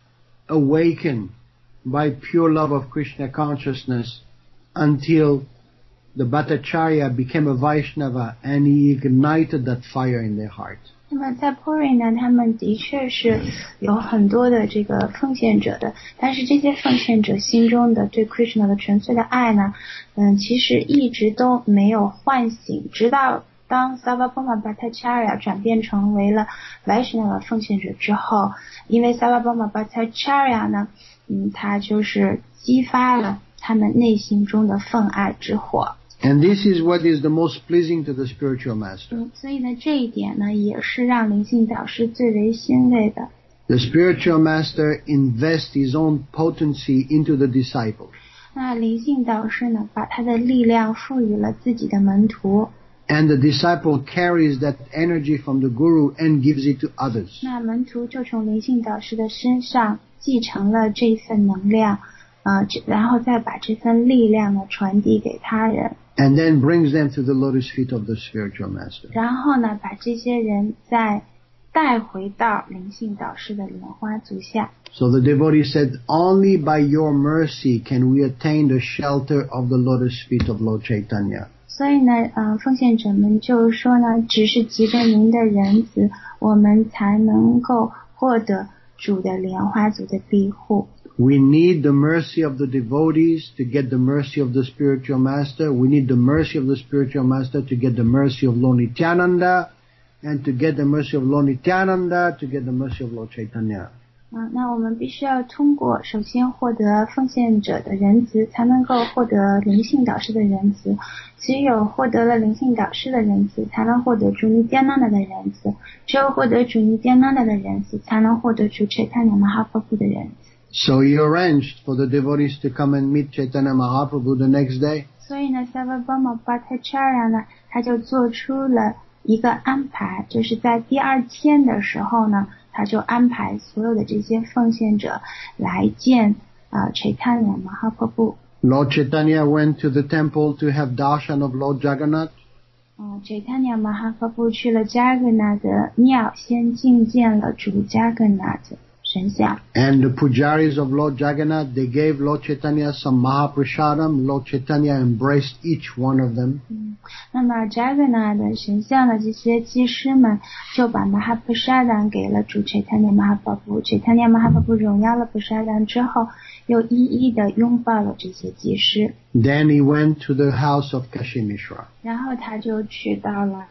awakened by pure love of Krishna consciousness until the Bhattacharya became a Vaishnava and he ignited that fire in their heart. 那么在 Puri 呢，他们的确是有很多的这个奉献者的，但是这些奉献者心中的对 Krishna 的纯粹的爱呢，嗯，其实一直都没有唤醒，直到当 Sarvabhauma Bhattacharya 转变成为了 Vaishnava 奉献者之后，因为 Sarvabhauma Bhattacharya 呢，嗯，他就是激发了他们内心中的愤爱之火。 And this is what is the most pleasing to the spiritual master. 嗯，所以呢，这一点呢，也是让灵性导师最为欣慰的。 The spiritual master invests his own potency into the disciple. 那灵性导师呢，把他的力量赋予了自己的门徒。 And the disciple carries that energy from the guru and gives it to others. 那门徒就从灵性导师的身上继承了这份能量，呃，然后再把这份力量呢传递给他人。 And then brings them to the lotus feet of the spiritual master. 然后呢，把这些人再带回到灵性导师的莲花足下。 So the devotee said, only by your mercy can we attain the shelter of the lotus feet of Lord Chaitanya. 所以呢，呃，奉献者们就是说呢，只是藉着您的仁慈，我们才能够获得主的莲花足的庇护。 We need the mercy of the devotees to get the mercy of the spiritual master. We need the mercy of the spiritual master to get the mercy of Lord Nityananda, and to get the mercy of Lord Nityananda to get the mercy of Lord Chaitanya. 嗯，那我们必须要通过首先获得奉献者的仁慈，才能够获得灵性导师的仁慈。只有获得了灵性导师的仁慈，才能获得主尼迦那达的仁慈。只有获得主尼迦那达的仁慈，才能获得主Chaitanya Mahaprabhu的仁慈。 So he arranged for the devotees to come and meet Chaitanya Mahaprabhu the next day. 所以呢 Sarvabhauma Bhattacharya 呢，他就做出了一个安排，就是在第二天的时候呢，他就安排所有的这些奉献者来见啊、呃、Chaitanya Mahaprabhu。 Lord Chaitanya went to the temple to have darshan of Lord Jagannath. 嗯 Chaitanya Mahaprabhu 去了 Jagannath 的庙，先觐见了主 Jagannath 神像。 And the pujaris of Lord Jagannath, they gave Lord Chaitanya some Mahaprasadam. Lord Chaitanya embraced each one of them. 嗯，那么 Jagannath 的神像的这些祭师们就把 Mahaprasadam 给了主 Chaitanya Mahaprabhu。 Chaitanya Mahaprabhu 荣耀了 Prasadam 之后，又一一的拥抱了这些祭师。 Then he went to the house of Kashi Mishra. 然后他就去到了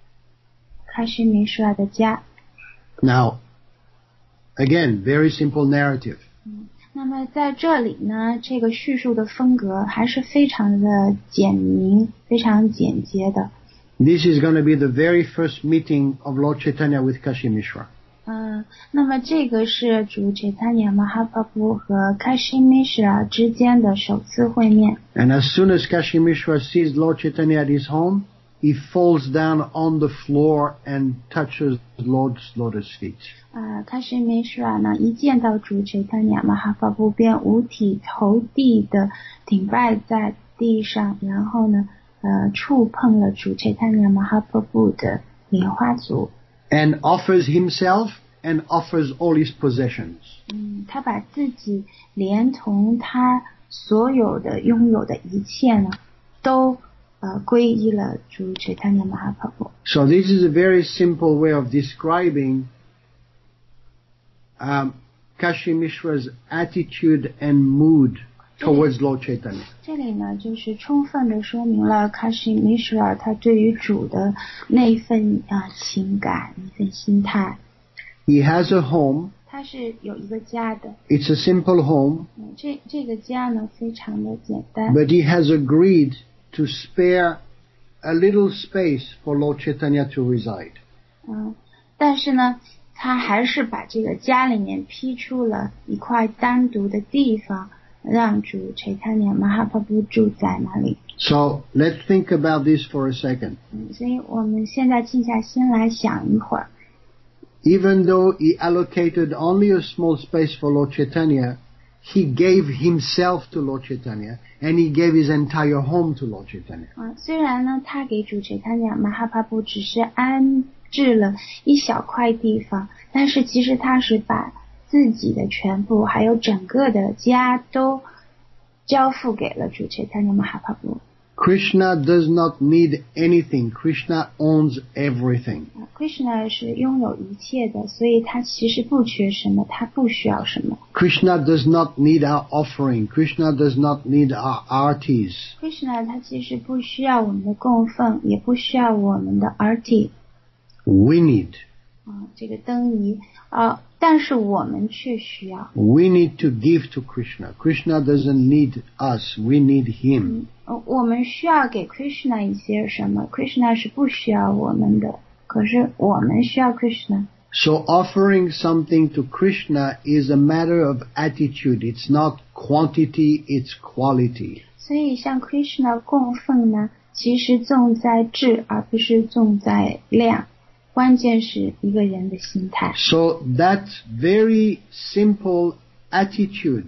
Kashi Mishra 的家。 Now, again, very simple narrative. 嗯，那么在这里呢，这个叙述的风格还是非常的简明，非常简洁的。 This is going to be the very first meeting of Lord Chaitanya with Kashi Mishra. 嗯，那么这个是主 Chaitanya Mahaprabhu 和 Kashi Mishra 之间的首次会面。 And as soon as Kashi Mishra sees Lord Chaitanya at his home, he falls down on the floor and touches Lord's lotus feet. 啊 Kashi Mishra 呢，一见到主 Chaitanya Mahaprabhu 便五体投地的顶拜在地上，然后呢，呃，触碰了主 Chaitanya Mahaprabhu 的莲花足。 And offers himself and offers all his possessions. 嗯，他把自己连同他所有的拥有的一切呢，都呃皈依了主 Chaitanya Mahaprabhu。 So this is a very simple way of describing um, Kashi Mishra's attitude and mood towards Lord Chaitanya. 这里呢，就是充分的说明了 Kashi Mishra 他对于主的那一份啊、呃、情感，一份心态。 He has a home. 他是有一个家的。 It's a simple home. 嗯，这这个家呢非常的简单。 But he has agreed to spare a little space for Lord Chaitanya to reside. 嗯，但是呢，他还是把这个家里面批出了一块单独的地方，让主 Chaitanya Mahaprabhu 住在那里。 So let's think about this for a second. 嗯，所以我们现在静下心来想一会儿。 Even though he allocated only a small space for Lord Chaitanya, he gave himself to Lord Chaitanya, and he gave his entire home to Lord Chaitanya. 啊，虽然呢，他给主 Chaitanya Mahaprabhu 只是安置了一小块地方，但是其实他是把自己的全部还有整个的家都交付给了主 Chaitanya Mahaprabhu。 Krishna does not need anything. Krishna owns everything. Krishna 是拥有一切的，所以他其实不缺什么，他不需要什么。 Krishna does not need our offering. Krishna does not need our artis. Krishna 他其实不需要我们的供奉，也不需要我们的 arti。 We need. 啊，这个灯仪啊，但是我们却需要。 We need to give to Krishna. Krishna doesn't need us. We need him. 嗯，我们需要给 Krishna 一些什么 ？Krishna 是不需要我们的，可是我们需要 Krishna。 So offering something to Krishna is a matter of attitude. It's not quantity, it's quality. 所以像 Krishna 供奉呢，其实重在质，而不是重在量。关键是一个人的心态。 So that very simple attitude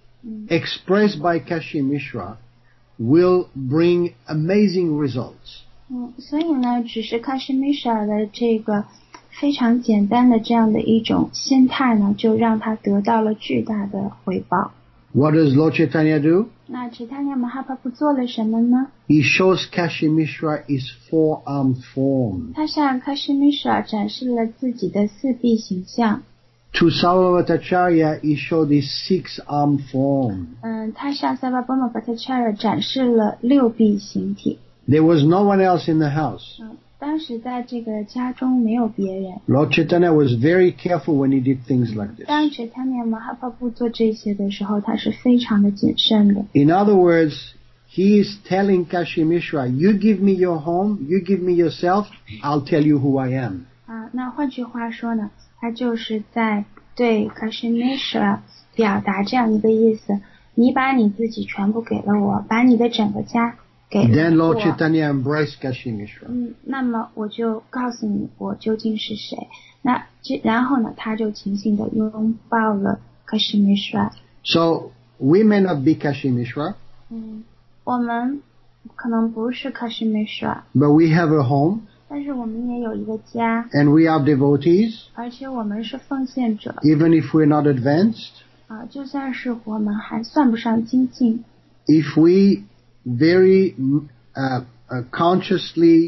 expressed by Kashi Mishra will bring amazing results. 嗯，所以呢，只是 Kashi Mishra 的这个非常简单的这样的一种心态呢，就让他得到了巨大的回报。 What does Lord Chaitanya do? 那 Chaitanya Mahaprabhu 做了什么呢？ He shows Kashi Mishra his four-armed form. 他向 Kashi Mishra 展示了自己的四臂形象。 To Sarvabhaumacharya, he showed his six-armed form. 嗯，他向 Sarvabhauma Bhattacharya 展示了六臂形体。 There was no one else in the house. 嗯，当时在这个家中没有别人。 Lord Chaitanya was very careful when he did things like this. 当 Chaitanya Mahaprabhu 做这些的时候，他是非常的谨慎的。 In other words, he is telling Kashi Mishra, you give me your home, you give me yourself, I'll tell you who I am. 啊，那换句话说呢，他就是在对 Kashi Mishra 表达这样一个意思：你把你自己全部给了我，把你的整个家给了我。 Then Lord Chaitanya embraced Kashi Mishra. 嗯，那么我就告诉你我究竟是谁。那这然后呢，他就情形的拥抱了 Kashi Mishra。 So we may not be Kashi Mishra. 嗯，我们可能不是 Kashi Mishra， but we have a home. 但是我们也有一个家， And we are devotees, 而且我们是奉献者 even if we're not advanced. 啊，就算是我们还算不上精进。 If we very uh, uh, consciously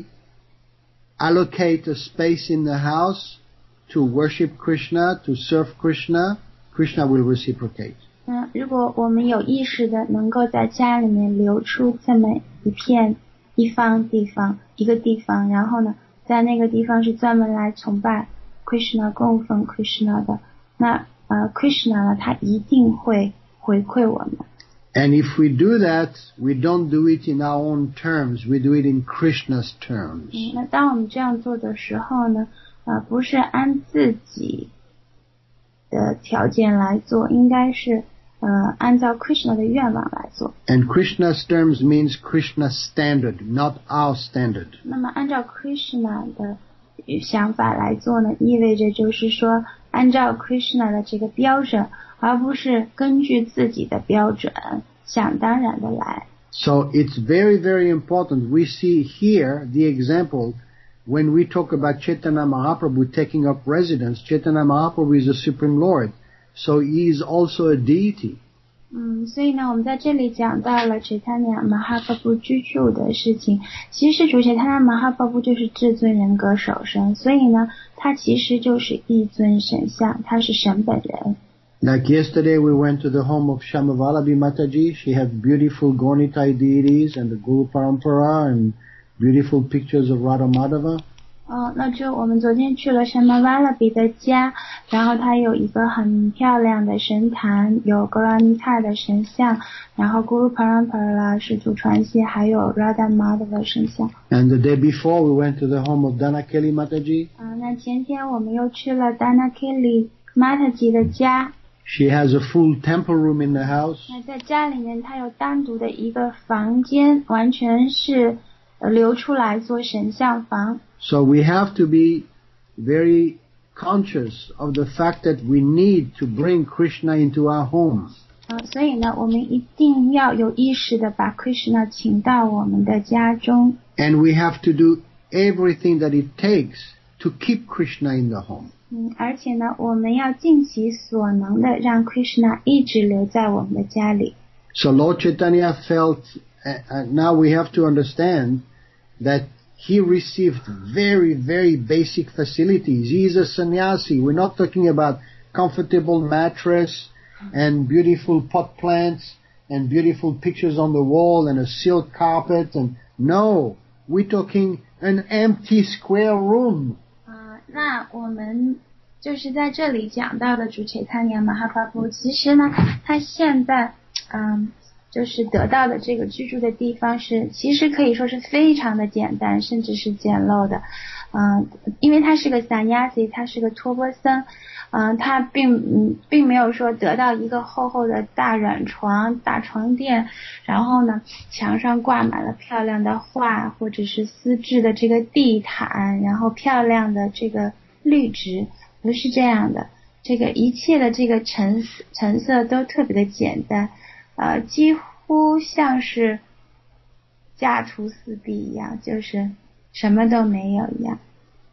allocate a space in the house to worship Krishna, to serve Krishna, Krishna will reciprocate. 嗯，如果我们有意识的能够在家里面留出这么一片一方地方一个地方，然后呢，在那个地方是专门来崇拜 Krishna 供奉 Krishna 的，那呃 Krishna 呢，他一定会回馈我们。 And if we do that, we don't do it in our own terms, we do it in Krishna's terms. 嗯，那当我们这样做的时候呢，呃，不是按自己的条件来做，应该是呃按照 Krishna 的愿望来做。 And Krishna's terms means Krishna's standard, not our standard. 那么按照 Krishna 的想法来做呢，意味着就是说按照 Krishna 的这个标准，而不是根据自己的标准想当然的来。 So it's very, very important. We see here the example when we talk about Chaitanya Mahaprabhu taking up residence. Chaitanya Mahaprabhu is the Supreme Lord, so he is also a deity. 嗯，所以呢，我们在这里讲到了 Chaitanya Mahaprabhu 居住的事情。其实主 Chaitanya Mahaprabhu 就是至尊人格首身，所以呢，他其实就是一尊神像，他是神本人。 Like yesterday we went to the home of Shamavalabi Mataji. She had beautiful Gaunitai deities and the Guru Parampara and beautiful pictures of Radha Madhava. 哦，那就我们昨天去了什么瓦拉比的家，然后它有一个很漂亮的神坛，有格拉尼塔的神像，然后 Guru Parampara 是祖传系，还有 Radha Madhava 神像。 And the day before we went to the home of Dhanakeli Mataji. 啊，那前天我们又去了 Dhanakeli Mataji 的家。 She has a full temple room in the house. 那在家里面，它有单独的一个房间，完全是留出来做神像房。 So we have to be very conscious of the fact that we need to bring Krishna into our home. 呃，所以呢，我们一定要有意识的把 Krishna 请到我们的家中。 And we have to do everything that it takes to keep Krishna in the home. 嗯，而且呢，我们要尽其所能的让 Krishna 一直留在我们的家里。 So Lord Chaitanya felt, uh, uh, now we have to understand that he received very, very basic facilities. He is a sannyasi. We're not talking about comfortable mattress and beautiful pot plants and beautiful pictures on the wall and a silk carpet. And no, we're talking an empty square room. 啊、呃，那我们就是在这里讲到的主Chaitanya Mahaprabhu，其实呢，他现在嗯。就是得到的这个居住的地方是，其实可以说是非常的简单，甚至是简陋的，嗯、呃，因为他是个sannyasi，他是个托钵僧，嗯、呃，他并嗯并没有说得到一个厚厚的大软床、大床垫，然后呢，墙上挂满了漂亮的画，或者是丝质的这个地毯，然后漂亮的这个绿植，不是这样的，这个一切的这个陈陈色都特别的简单。呃，几乎像是家徒四壁一样，就是什么都没有一样。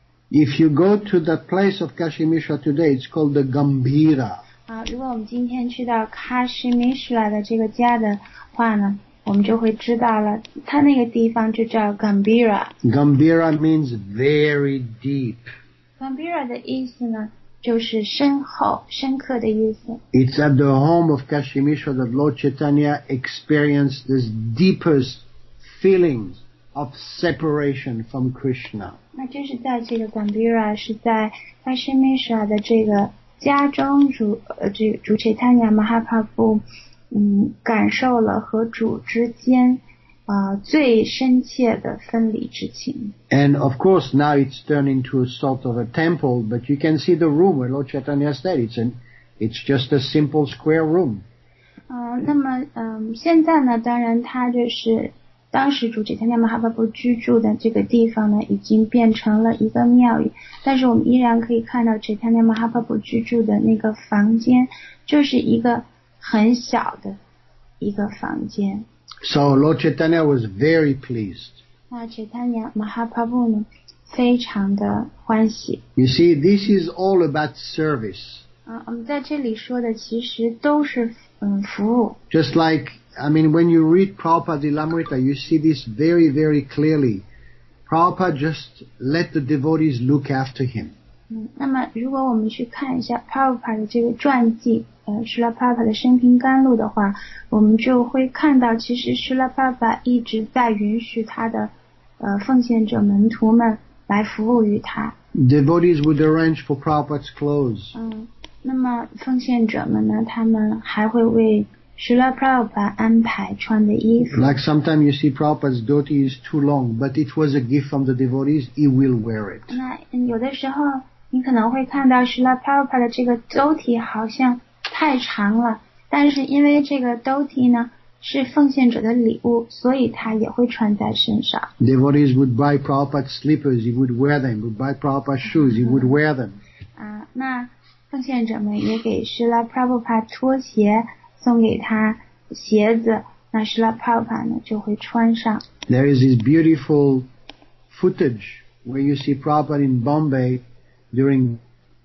If you go to the place of Kashi Mishra today, it's called the Gambhira. 啊，如果我们今天去到 Kashi Mishra 的这个家的话呢，我们就会知道了，它那个地方就叫 Gambhira。 Gambhira means very deep. Gambhira 的意思呢？就是深厚、深刻的意思。 It's at the home of Kashi Mishra that Lord Chaitanya experienced this deepest feelings of separation from Krishna. 那就是在这个 Gambhira， 是在 Kashi Mishra 的这个家中主呃这个主 Chaitanya Mahaprabhu 嗯感受了和主之间啊、呃、最深切的分离之情。 And of course now it's turned into a sort of a temple, but you can see the room where Lord Chaitanya stayed. It's an, it's just a simple square room. 嗯、呃，那么嗯、呃，现在呢，当然它就是当时主 Chaitanya Mahaprabhu 居住的这个地方呢，已经变成了一个庙宇，但是我们依然可以看到 Chaitanya Mahaprabhu 居住的那个房间，就是一个很小的一个房间。 So Lord Chaitanya was very pleased. 那 Chaitanya Mahaprabhu 呢，非常的欢喜。 You see, this is all about service. 啊，我们在这里说的其实都是嗯服务。 Just like, I mean, when you read Prabhupada Lilamrita, you see this very, very clearly. Prabhupada just let the devotees look after him. 嗯，那么如果我们去看一下 Prabhupada 的这个传记，呃 Srila Prabhupada 的生平甘露的话，我们就会看到，其实 Srila Prabhupada 一直在允许他的呃奉献者门徒们来服务于他。 Devotees would arrange for Prabhupada's clothes. 嗯，那么奉献者们呢，他们还会为 Srila Prabhupada 安排穿的衣服。 Like sometimes you see Prabhupada's dhoti is too long, but it was a gift from the devotees, he will wear it. 那有的时候你可能会看到 Srila Prabhupada 的这个 dhoti 好像太长了，但是因为这个 dhoti 呢是奉献者的礼物，所以他也会穿在身上。 Devotees would buy Prabhupada's slippers, he would wear them. Would buy Prabhupada's shoes, he would wear them. 啊，那奉献者们也给 Srila Prabhupada 拖鞋，送给他鞋子，那 Srila Prabhupada 呢就会穿上。 There is this beautiful footage where you see Prabhupada in Bombay during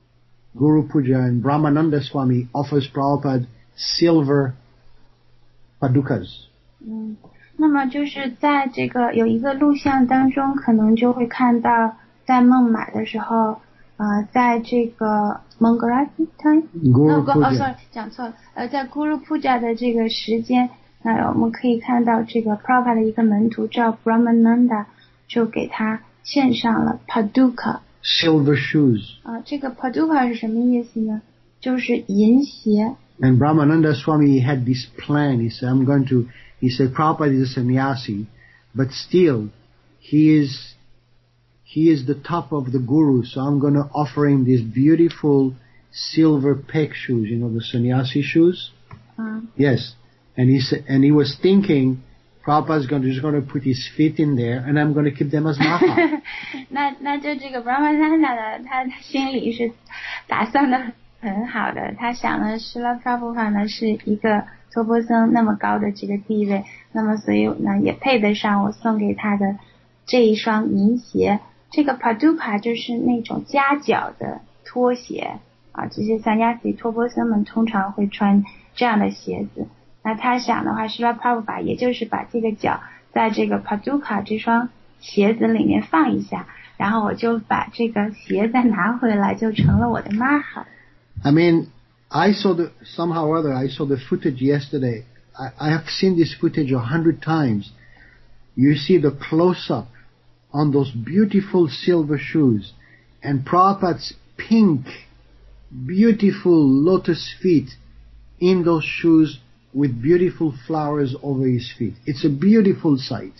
Guru Puja, and Brahmananda Swami offers Prabhupada silver padukas. 嗯，那么就是在这个有一个录像当中，可能就会看到在孟买的时候，呃，在这个 Mangalati time， Guru 哦不，哦 Puja. sorry， 讲错了，呃，在 Guru Puja 的这个时间，呃，我们可以看到这个 Prabhupada 的一个门徒叫 Brahmananda， 就给他献上了 paduka silver shoes. 啊，这个 paduka 是什么意思呢？就是银鞋。 And Brahmananda Swami had this plan. He said, I'm going to, he said, Prabhupada is a sannyasi, but still, he is, he is the top of the guru, so I'm going to offer him these beautiful silver peg shoes, you know, the sannyasi shoes? Uh. Yes. And he said, and he was thinking, Prabhupada is going to, just going to put his feet in there, and I'm going to keep them as maha. 那那就这个 Brahmananda 呢，他心里是打算的很好的，他想呢，施拉帕布帕呢是一个托钵僧那么高的这个地位，那么所以呢也配得上我送给他的这一双银鞋。这个 paduka 就是那种夹脚的拖鞋啊，这些三家子托钵僧们通常会穿这样的鞋子。那他想的话，施拉帕布帕也就是把这个脚在这个 paduka 这双鞋子里面放一下，然后我就把这个鞋再拿回来，就成了我的 maha。 I mean, I saw the, somehow or other, I saw the footage yesterday. I, I have seen this footage a hundred times. You see the close-up on those beautiful silver shoes, and Prabhupada's pink, beautiful lotus feet in those shoes with beautiful flowers over his feet. It's a beautiful sight.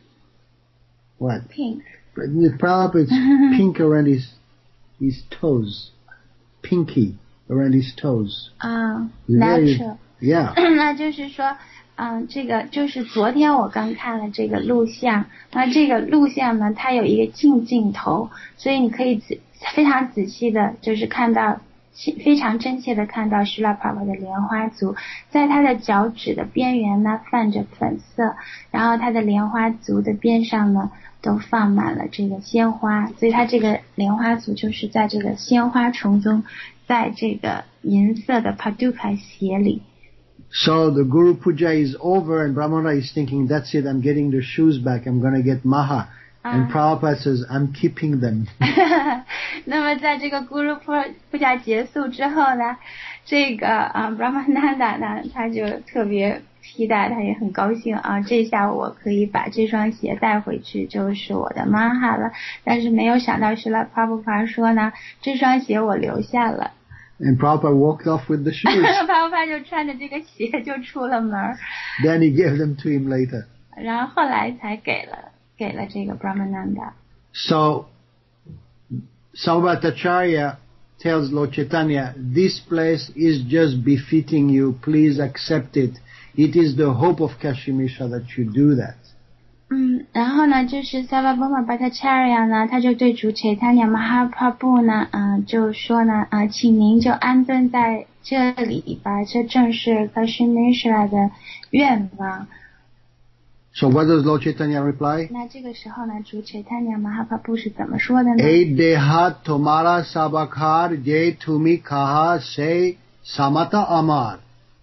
What? Pink. Prabhupada's pink around his, his toes. Pinky around his toes. 啊、 Very, natural. Yeah. 那就是说，嗯，这个就是昨天我刚看了这个录像，那这个录像呢，它有一个近镜头，所以你可以仔非常仔细的，就是看到非常真切的看到施拉帕帕的莲花足，在它的脚趾的边缘呢泛着粉色，然后它的莲花足的边上呢都放满了这个鲜花，所以它这个莲花足就是在这个鲜花丛中，在这个银色的 paduka 鞋里。 So the Guru Puja is over and Brahmana is thinking, that's it, I'm getting the shoes back, I'm going to get maha. And Prabhupada says, I'm keeping them. 那么在这个 Guru Puja 结束之后呢，这个啊 Brahmananda 呢，他就特别期待，他也很高兴啊，这下我可以把这双鞋带回去，就是我的 maha 了。但是没有想到是了 Prabhupada 说呢，这双鞋我留下了。 And Prabhupada walked off with the shoes. Prabhupada 就穿着这个鞋就出了门。 Then he gave them to him later. 然后后来才给了给了这个 Brahmananda. So Sarvabhatacharya tells Lord Chaitanya, this place is just befitting you, please accept it. It is the hope of Kashmir that you do that. 嗯，然后呢，就是 Sarvabhauma-Bhattacharya 呢，他就对主 Chaitanya Mahaprabhu 呢，嗯、呃，就说呢，呃，请您就安顿在这里吧，这正是 Kashmir 的愿望。 So what does Lord Chaitanya reply? 那这个时候呢，主 Chaitanya Mahaprabhu 是怎么说的呢？ E dehat tomara sabakar je tumi kaha se samata amar.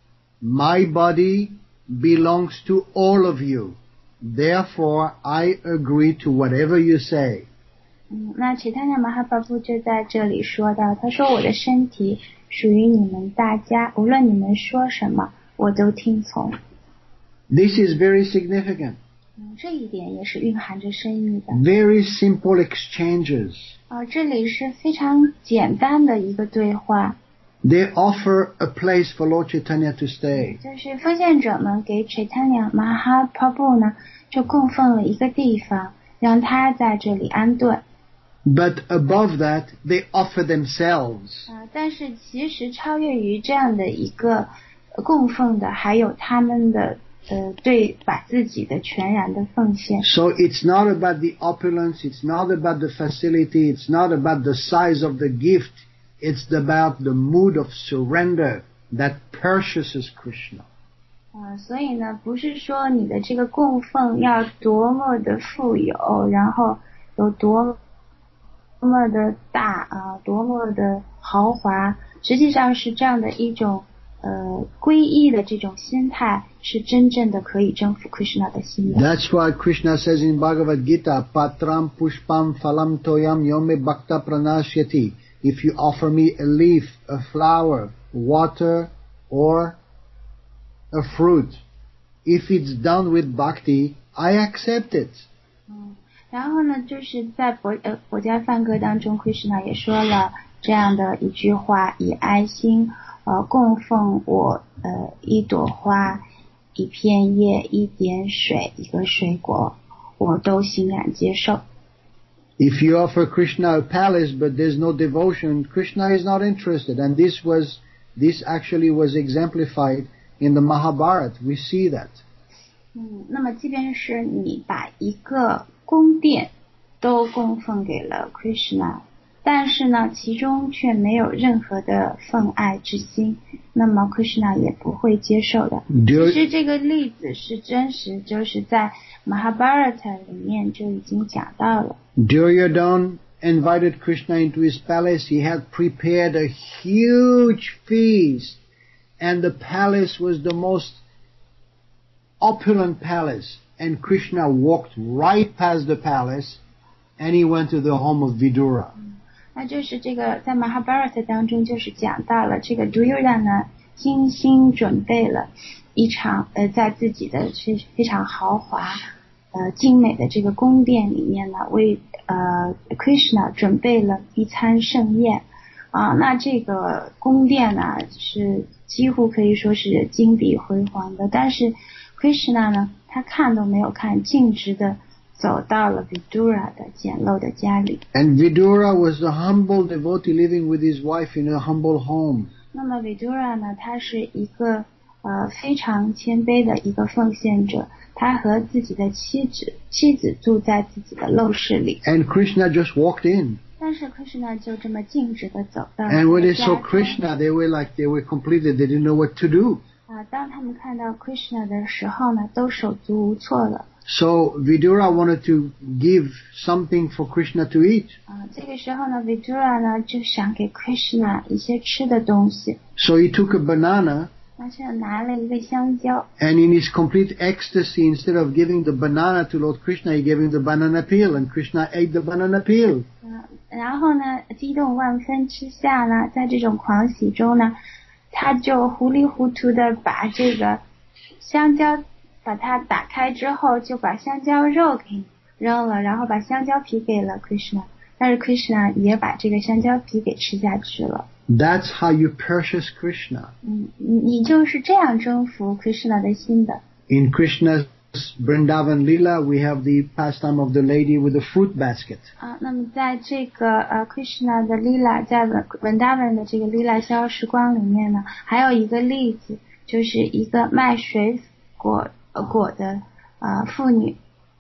My body belongs to all of you. Therefore, I agree to whatever you say. 嗯，那 Chaitanya Mahaprabhu 就在这里说到，他说我的身体属于你们大家，无论你们说什么，我都听从。 This is very significant. 嗯，这一点也是蕴含着深意的。 Very simple exchanges. 啊，这里是非常简单的一个对话。 They offer a place for Lord Chaitanya to stay. 就是奉献者们给 Chaitanya Mahaprabhu 呢，就供奉了一个地方，让他在这里安顿。 But above that, they offer themselves. 啊，但是其实超越于这样的一个供奉的，还有他们的呃对把自己的全然的奉献。 So it's not about the opulence, it's not about the facility, it's not about the size of the gift. It's about the mood of surrender that purchases Krishna. 啊，所以呢，不是说你的这个供奉要多么的富有，然后有多么的大啊，多么的豪华，实际上是这样的一种呃皈依的这种心态，是真正的可以征服 Krishna 的心的。 That's why Krishna says in Bhagavad Gita, Patram pushpam phalam toyam yome bhakta pranashyati. If you offer me a leaf, a flower, water, or a fruit, if it's done with bhakti, I accept it. 嗯， 然后呢，就是在佛呃佛家梵歌当中 ，Krishna 也说了这样的一句话：以爱心呃供奉我呃一朵花、一片叶、一点水、一个水果，我都欣然接受。 If you offer Krishna a palace but there's no devotion, Krishna is not interested. And this was, this actually was exemplified in the Mahabharata. We see that. 嗯，那么即便是你把一个宫殿都供奉给了 Krishna， 但是呢，其中却没有任何的奉爱之心，那么 Krishna 也不会接受的。其实这个例子是真实，就是在 Mahabharata 里面就已经讲到了。 Duryodhana invited Krishna into his palace. He had prepared a huge feast, and the palace was the most opulent palace. And Krishna walked right past the palace, and he went to the home of Vidura. 那就是这个在 Mahabharata 当中就是讲到了这个 Duryodhana 精心准备了一场呃在自己的非常豪华呃精美的这个宫殿里面呢，为呃 Krishna 准备了一餐盛宴啊。那这个宫殿呢是几乎可以说是金碧辉煌的，但是 Krishna 呢他看都没有看，径直的走到了 Vidura 的简陋的家里。 And Vidura was a humble devotee living with his wife in a humble home. 那么 Vidura 呢，他是一个呃非常谦卑的一个奉献者，他和自己的妻子妻子住在自己的陋室里。 And Krishna just walked in. 但是 Krishna 就这么径直的走到了。 And when they saw Krishna, they were like they were completed. They didn't know what to do. 啊，当他们看到 Krishna 的时候呢，都手足无措了。 So Vidura wanted to give something for Krishna to eat. 啊，这个时候呢 ，Vidura 呢就想给 Krishna 一些吃的东西。 So he took a banana. 他就拿了一个香蕉。 And in his complete ecstasy, instead of giving the banana to Lord Krishna, he gave him the banana peel, and Krishna ate the banana peel. 嗯，然后呢，激动万分之下呢，在这种狂喜中呢，他就糊里糊涂的把这个香蕉。把它打开之后，就把香蕉肉给扔了，然后把香蕉皮给了 Krishna， 但是 Krishna 也把这个香蕉皮给吃下去了。 That's how you purchase Krishna. 嗯，你就是这样征服 Krishna 的心的。 In Krishna's Vrindavan Leela, we have the pastime of the lady with the fruit basket. 啊，那么在这个呃 Krishna 的 Leela， 在 Vrindavan 的这个 Leela 逍遥时光里面呢，还有一个例子，就是一个卖水果。果的呃妇女。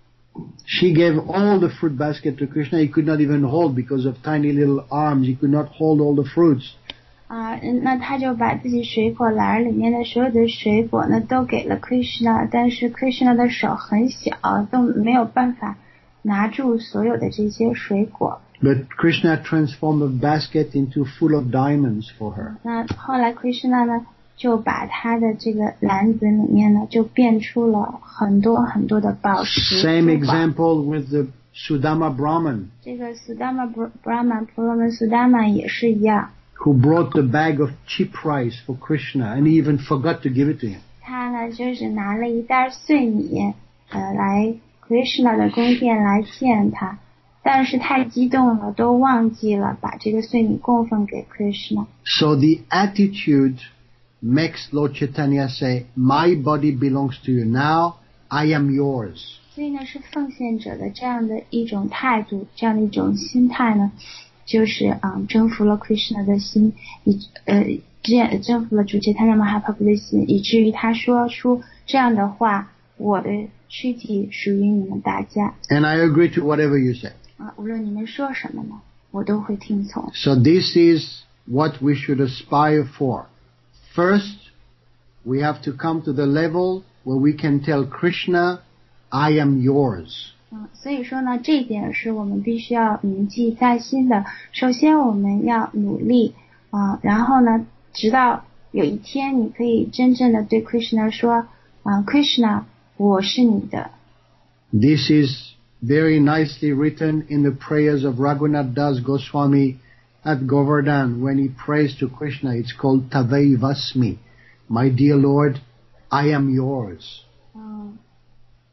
She gave all the fruit basket to Krishna. He could not even hold because of tiny little arms. He could not hold all the fruits. 啊，那他就把自己水果篮里面的所有的水果呢都给了 Krishna， 但是 Krishna 的手很小，都没有办法拿住所有的这些水果。 But Krishna transformed the basket into full of diamonds for her. 那后来 Krishna 呢？就把他的这个篮子里面呢，就变出了很多很多的宝石。 Same example with the Sudama Brahman. 这个 Sudama Brahman， 婆罗门 Sudama 也是一样。 Who brought the bag of cheap rice for Krishna, and he even forgot to give it to him. 他呢，就是拿了一袋碎米，呃，来 Krishna 的宫殿来见他，但是太激动了，都忘记了把这个碎米供奉给 Krishna。 So the attitude makes Lord Chaitanya say, "My body belongs to you. Now I am yours." 所以呢，是奉献者的这样的一种态度，这样的一种心态呢，就是啊、嗯，征服了 Krishna 的心，以呃，这样征服了主 Chaitanya Mahaprabhu 的心，以至于他说出这样的话：我的躯体属于你们大家。 And I agree to whatever you say. 啊，无论你们说什么呢，我都会听从。 So this is what we should aspire for. First, we have to come to the level where we can tell Krishna, I am yours. 嗯，所以说呢，这一点是我们必须要铭记在心的。首先，我们要努力啊、呃，然后呢，直到有一天，你可以真正的对 Krishna 说啊、呃、，Krishna， 我是你的。 This is very nicely written in the prayers of Raghunath Das Goswami at Govardhan when he prays to Krishna. It's called Tavai Vasmi. My dear Lord, I am yours. 嗯，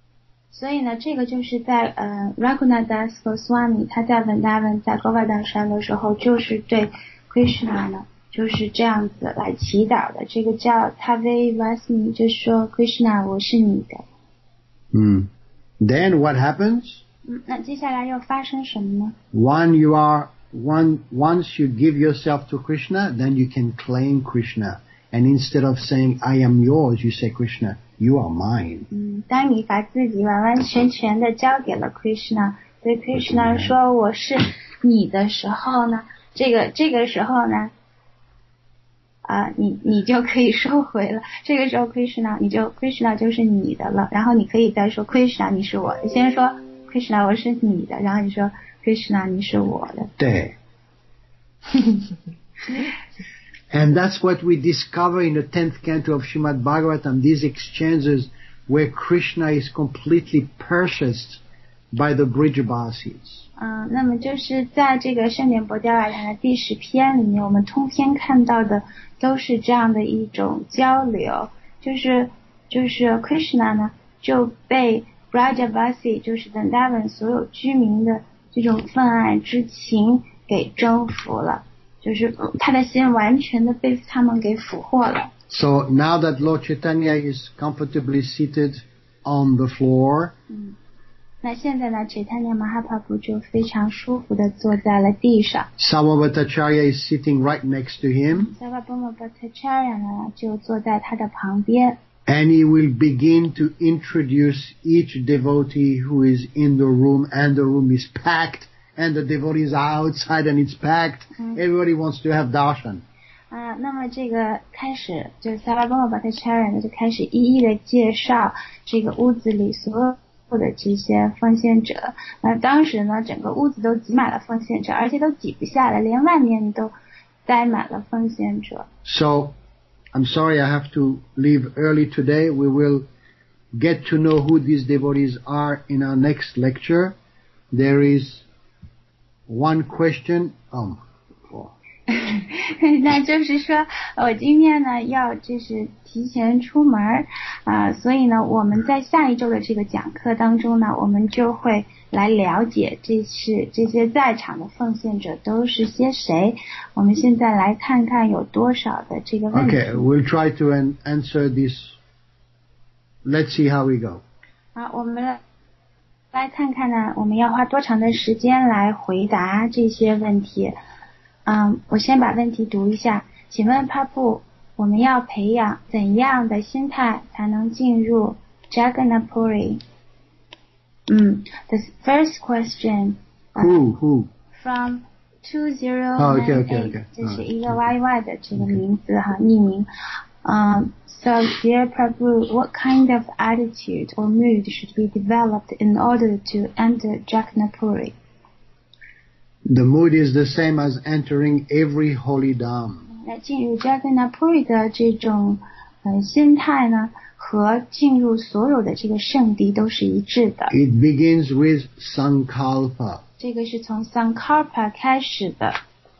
所以呢，这个就是在呃 Raghunadas Goswami 他在文达文在高瓦达山的时候，就是对 Krishna 呢就是这样子来祈祷的。这个叫 Tave Vasmi， 就是说 Krishna 我是你的。 嗯。Then what happens? 嗯，那接下来要发生什么呢 When you are one once you give yourself to Krishna, then you can claim Krishna. And instead of saying I am yours, you say Krishna, you are mine. 嗯，当你把自己完完全全的交给了 Krishna， 对 Krishna 说我是你的时候呢，这个这个时候呢，啊、呃，你你就可以收回了。这个时候 Krishna 你就 Krishna 就是你的了，然后你可以再说 Krishna 你是我的。先说 Krishna 我是你的，然后你说 Krishna 你是我的。 对。And that's what we discover in the tenth canto of Srimad Bhagavatam, these exchanges where Krishna is completely purchased by the Brijabasis. 嗯，那么就是在这个圣典博调尔坛的第十篇里面，我们通篇看到的都是这样的一种交流，就是就是 Krishna 呢就被 Brajabasi 就是 Vrindavan 所有居民的这种愤爱之情给征服了。就是他的心完全的被他们给俘获了。 So now that Lord Chaitanya is comfortably seated on the floor, 嗯，那现在呢 Chaitanya Mahaprabhu 就非常舒服的坐在了地上。 Sarvabhattacharya is sitting right next to him. Sarvabhauma Bhattacharya 呢就坐在他的旁边。 And he will begin to introduce each devotee who is in the room, and the room is packed.And the devotees are outside and it's packed. Everybody wants to have darshan. 啊，那么这个开始就是萨拉波玛巴特查人呢就开始一一的介绍这个屋子里所有的这些奉献者。那当时呢，整个屋子都挤满了奉献者，而且都挤不下了，连外面都塞满了奉献者。 So, I'm sorry I have to leave early today. We will get to know who these devotees are in our next lecture. There is.One question, um, 那就是说我今天呢要就是提前出门啊、呃，所以呢我们在下一周的这个讲课当中呢，我们就会来了解这是这些在场的奉献者都是些谁。我们现在来看看有多少的这个问题。 Okay, we'll try to an answer this. Let's see how we go. 好，我们来。来看看呢，我们要花多长的时间来回答这些问题。嗯，我先把问题读一下。请问帕布，我们要培养怎样的心态才能进入 Jagannathpuri？ 嗯 ，the first question、uh, Who who from two zero nine eight， oh, okay, okay, okay. 这是一个 Y Y 的这个名字哈，匿名。Um, so, dear Prabhu, what kind of attitude or mood should be developed in order to enter Jagannathpuri? The mood is the same as entering every holy dham. 那进入 Jagannathpuri 的这种呃心态呢，和进入所有的这个圣地都是一致的。 It begins with sankalpa. 这个是从 Sankalpa 开始的。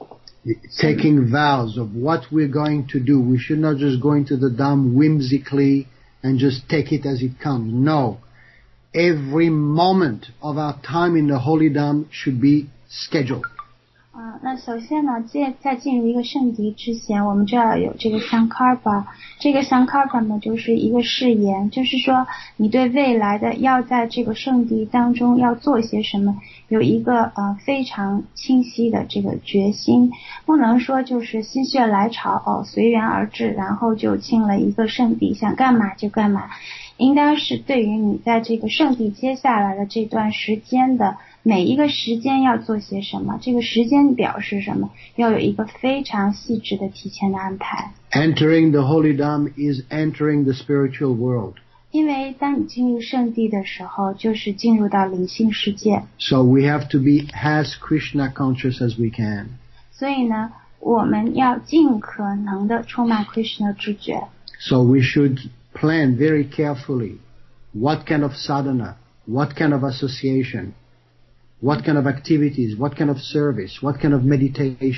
Taking vows of what we're going to do. We should not just go into the dham whimsically and just take it as it comes. No. Every moment of our time in the holy dham should be scheduled. 啊、呃，那首先呢，在在进入一个圣地之前，我们就要有这个 Sankalpa。这个 Sankalpa 呢，就是一个誓言，就是说你对未来的要在这个圣地当中要做些什么，有一个呃非常清晰的这个决心，不能说就是心血来潮哦，随缘而至，然后就进了一个圣地，想干嘛就干嘛。应当是对于你在这个圣地接下来的这段时间的每一个时间要做些什么，这个时间表是什么，要有一个非常细致的提前的安排。 Entering the holy dham is entering the spiritual world. 因为当你进入圣地的时候，就是进入到灵性世界。 So we have to be as Krishna conscious as we can. 所以呢，我们要尽可能的充满 Krishna 知觉。 So we should plan very carefully what kind of sadhana, what kind of association, what kind of activities, what kind of service, what kind of meditation.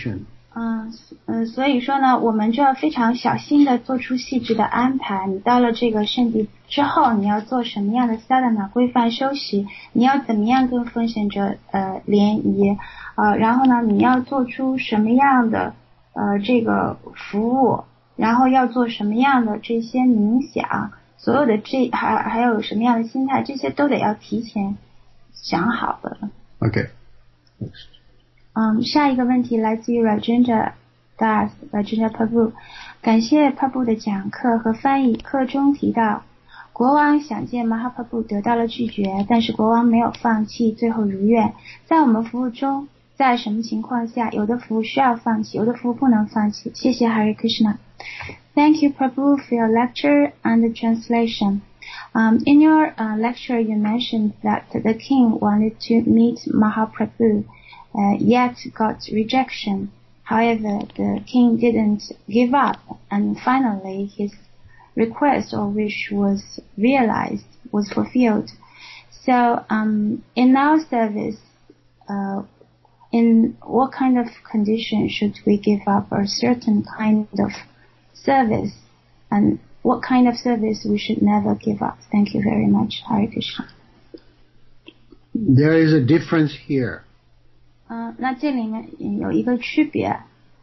嗯嗯，所以说呢，我们就要非常小心的做出细致的安排。你到了这个圣地之后，你要做什么样的sadhana规范修习，你要怎么样跟奉献者呃联谊，呃，然后呢，你要做出什么样的呃这个服务，然后要做什么样的这些冥想，所有的这还还有什么样的心态，这些都得要提前想好的。 Okay. 嗯，下一个问题来自于 Rajendra Das Rajendra Prabhu， 感谢 Prabhu 的讲课和翻译。课中提到，国王想见 Mahaprabhu 得到了拒绝，但是国王没有放弃，最后如愿。在我们服务中，在什么情况下有的服务需要放弃，有的服务不能放弃？谢谢 Hare Krishna。Thank you Prabhu for your lecture and the translation. Um, in your uh, lecture, you mentioned that the king wanted to meet Mahaprabhu. Uh, yet got rejection. However, the king didn't give up, and finally his request or wish was realized, was fulfilled. So, um, in our service, uh, in what kind of condition should we give up a certain kind of service, and what kind of service we should never give up? Thank you very much, Hare Krishna. There is a difference here. 嗯，那这里面有一个区别。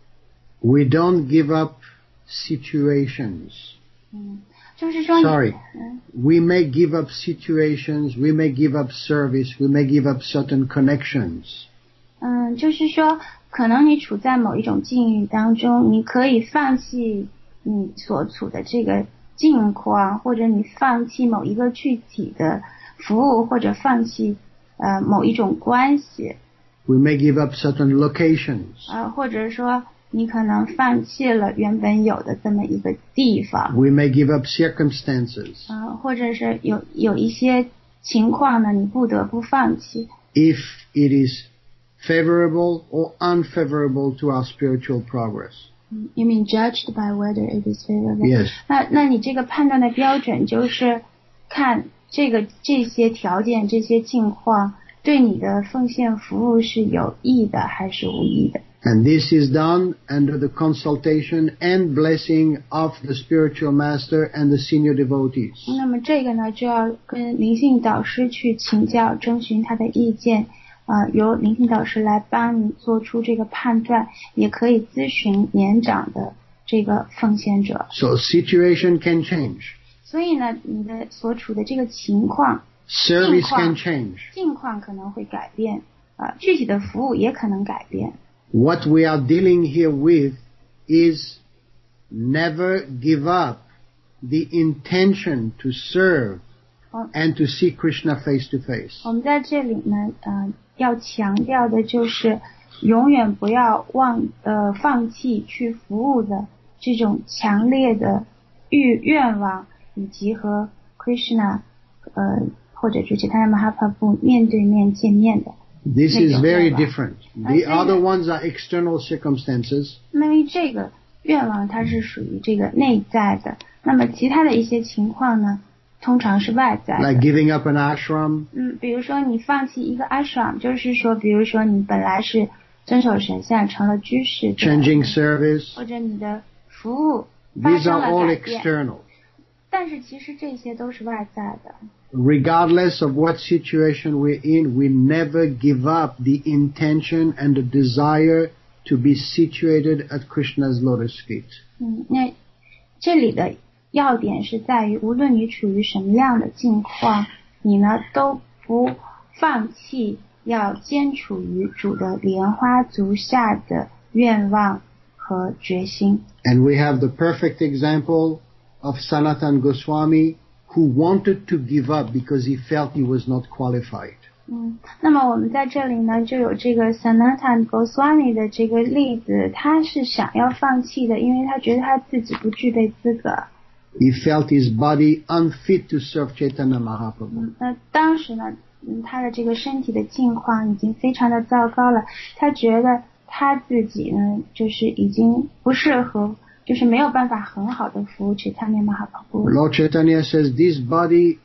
We don't give up situations. 嗯，就是说 Sorry. 嗯 We may give up situations, we may give up service, we may give up certain connections. 嗯，就是说，可能你处在某一种境遇当中，你可以放弃你所处的这个境况，或者你放弃某一个具体的服务，或者放弃呃某一种关系。 We may give up certain locations. 啊，或者说你可能放弃了原本有的这么一个地方。 We may give up circumstances. 啊，或者是有有一些情况呢，你不得不放弃。 If it is favorable or unfavorable to our spiritual progress. You mean judged by whether it is favorable? Yes. 那那你这个判断的标准就是看这个这些条件、这些境况对你的奉献服务是有益的还是无益的。 And this is done under the consultation and blessing of the spiritual master and the senior devotees. 那么这个呢，就要跟灵性导师去请教，征询他的意见。呃，由灵性导师来帮你做出这个判断，也可以咨询年长的这个奉献者。 So situation can change. 所以呢，你的所处的这个情况。 Service can change. 境况可能会改变，呃，具体的服务也可能改变。 What we are dealing here with is never give up the intention to serve and to see Krishna face to face. 我们在这里呢，呃，要强调的就是永远不要忘呃放弃去服务的这种强烈的欲愿望，以及和 Krishna 呃。或者是其他的 Mahaprabhu 面对面见面的。 This is very different. The other ones are external circumstances. 因为这个愿望它是属于这个内在的，那么其他的一些情况呢，通常是外在的。 Like giving up an ashram. 嗯，比如说你放弃一个 ashram， 就是说，比如说你本来是遵守神像成了居士。 Changing service. 或者你的服务发 These 生 are 了 all 改变。 external. 但是其实这些都是外在的。 Regardless of what situation we're in, we never give up the intention and the desire to be situated at Krishna's lotus feet. 嗯，那这里的要点是在于，无论你处于什么样的境况，你呢都不放弃要坚处于主的莲花足下的愿望和决心。 And we have the perfect example of Sanatan Goswami, who wanted to give up because he felt he was not qualified. 嗯，那么我们在这里呢，就有这个 Sanatan Goswami 的这个例子，他是想要放弃的，因为他觉得他自己不具备资格。 He felt his body unfit to serve Chaitanya Mahaprabhu. 嗯，那当时呢，嗯，他的这个身体的境况已经非常的糟糕了，他觉得他自己呢，就是已经不适合。就是没有办法很好的服务 Chaitanya Mahaprabhu。 Lord Chaitanya says, this body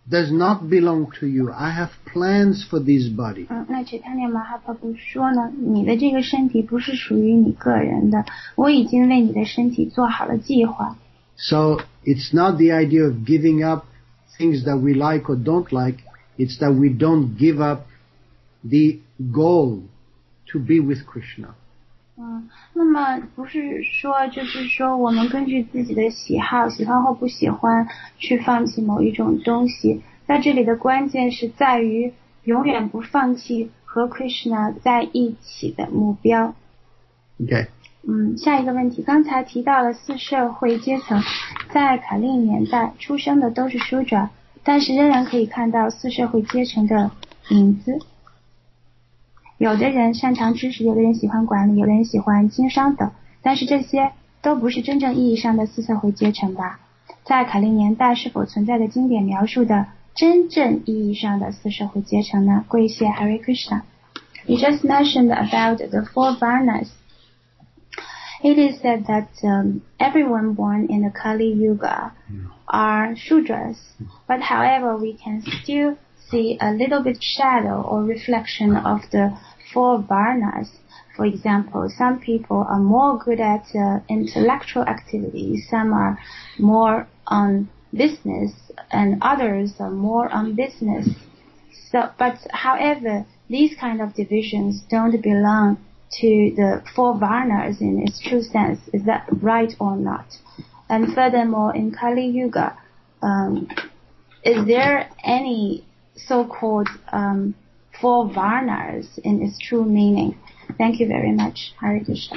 does not belong to you. I have plans for this body. 嗯，那 Chaitanya Mahaprabhu 说呢，你的这个身体不是属于你个人的，我已经为你的身体做好了计划。 So it's not the idea of giving up things that we like or don't like. It's that we don't give up the goal to be with Krishna. 嗯，那么不是说就是说我们根据自己的喜好，喜欢或不喜欢去放弃某一种东西，在这里的关键是在于永远不放弃和 Krishna 在一起的目标。 Okay. 嗯，下一个问题，刚才提到了四社会阶层，在卡利年代出生的都是 Shudra， 但是仍然可以看到四社会阶层的影子。有的人擅长知识，有的人喜欢管理，有的人喜欢经商等，但是这些都不是真正意义上的四社会阶层吧？在卡利年代是否存在的经典描述的真正意义上的四社会阶层呢？跪谢 Hare Krishna. You just mentioned about the four varnas. It is said that um, everyone born in the Kali Yuga are Shudras, but however we can still see a little bit shadow or reflection of the four varnas. For example, some people are more good at uh, intellectual activities, some are more on business, and others are more on business. So, but however, these kind of divisions don't belong to the four varnas in its true sense. Is that right or not? And furthermore, in Kali Yuga, um, is there any so-called um, four varnas in its true meaning? Thank you very much, Hare Krishna.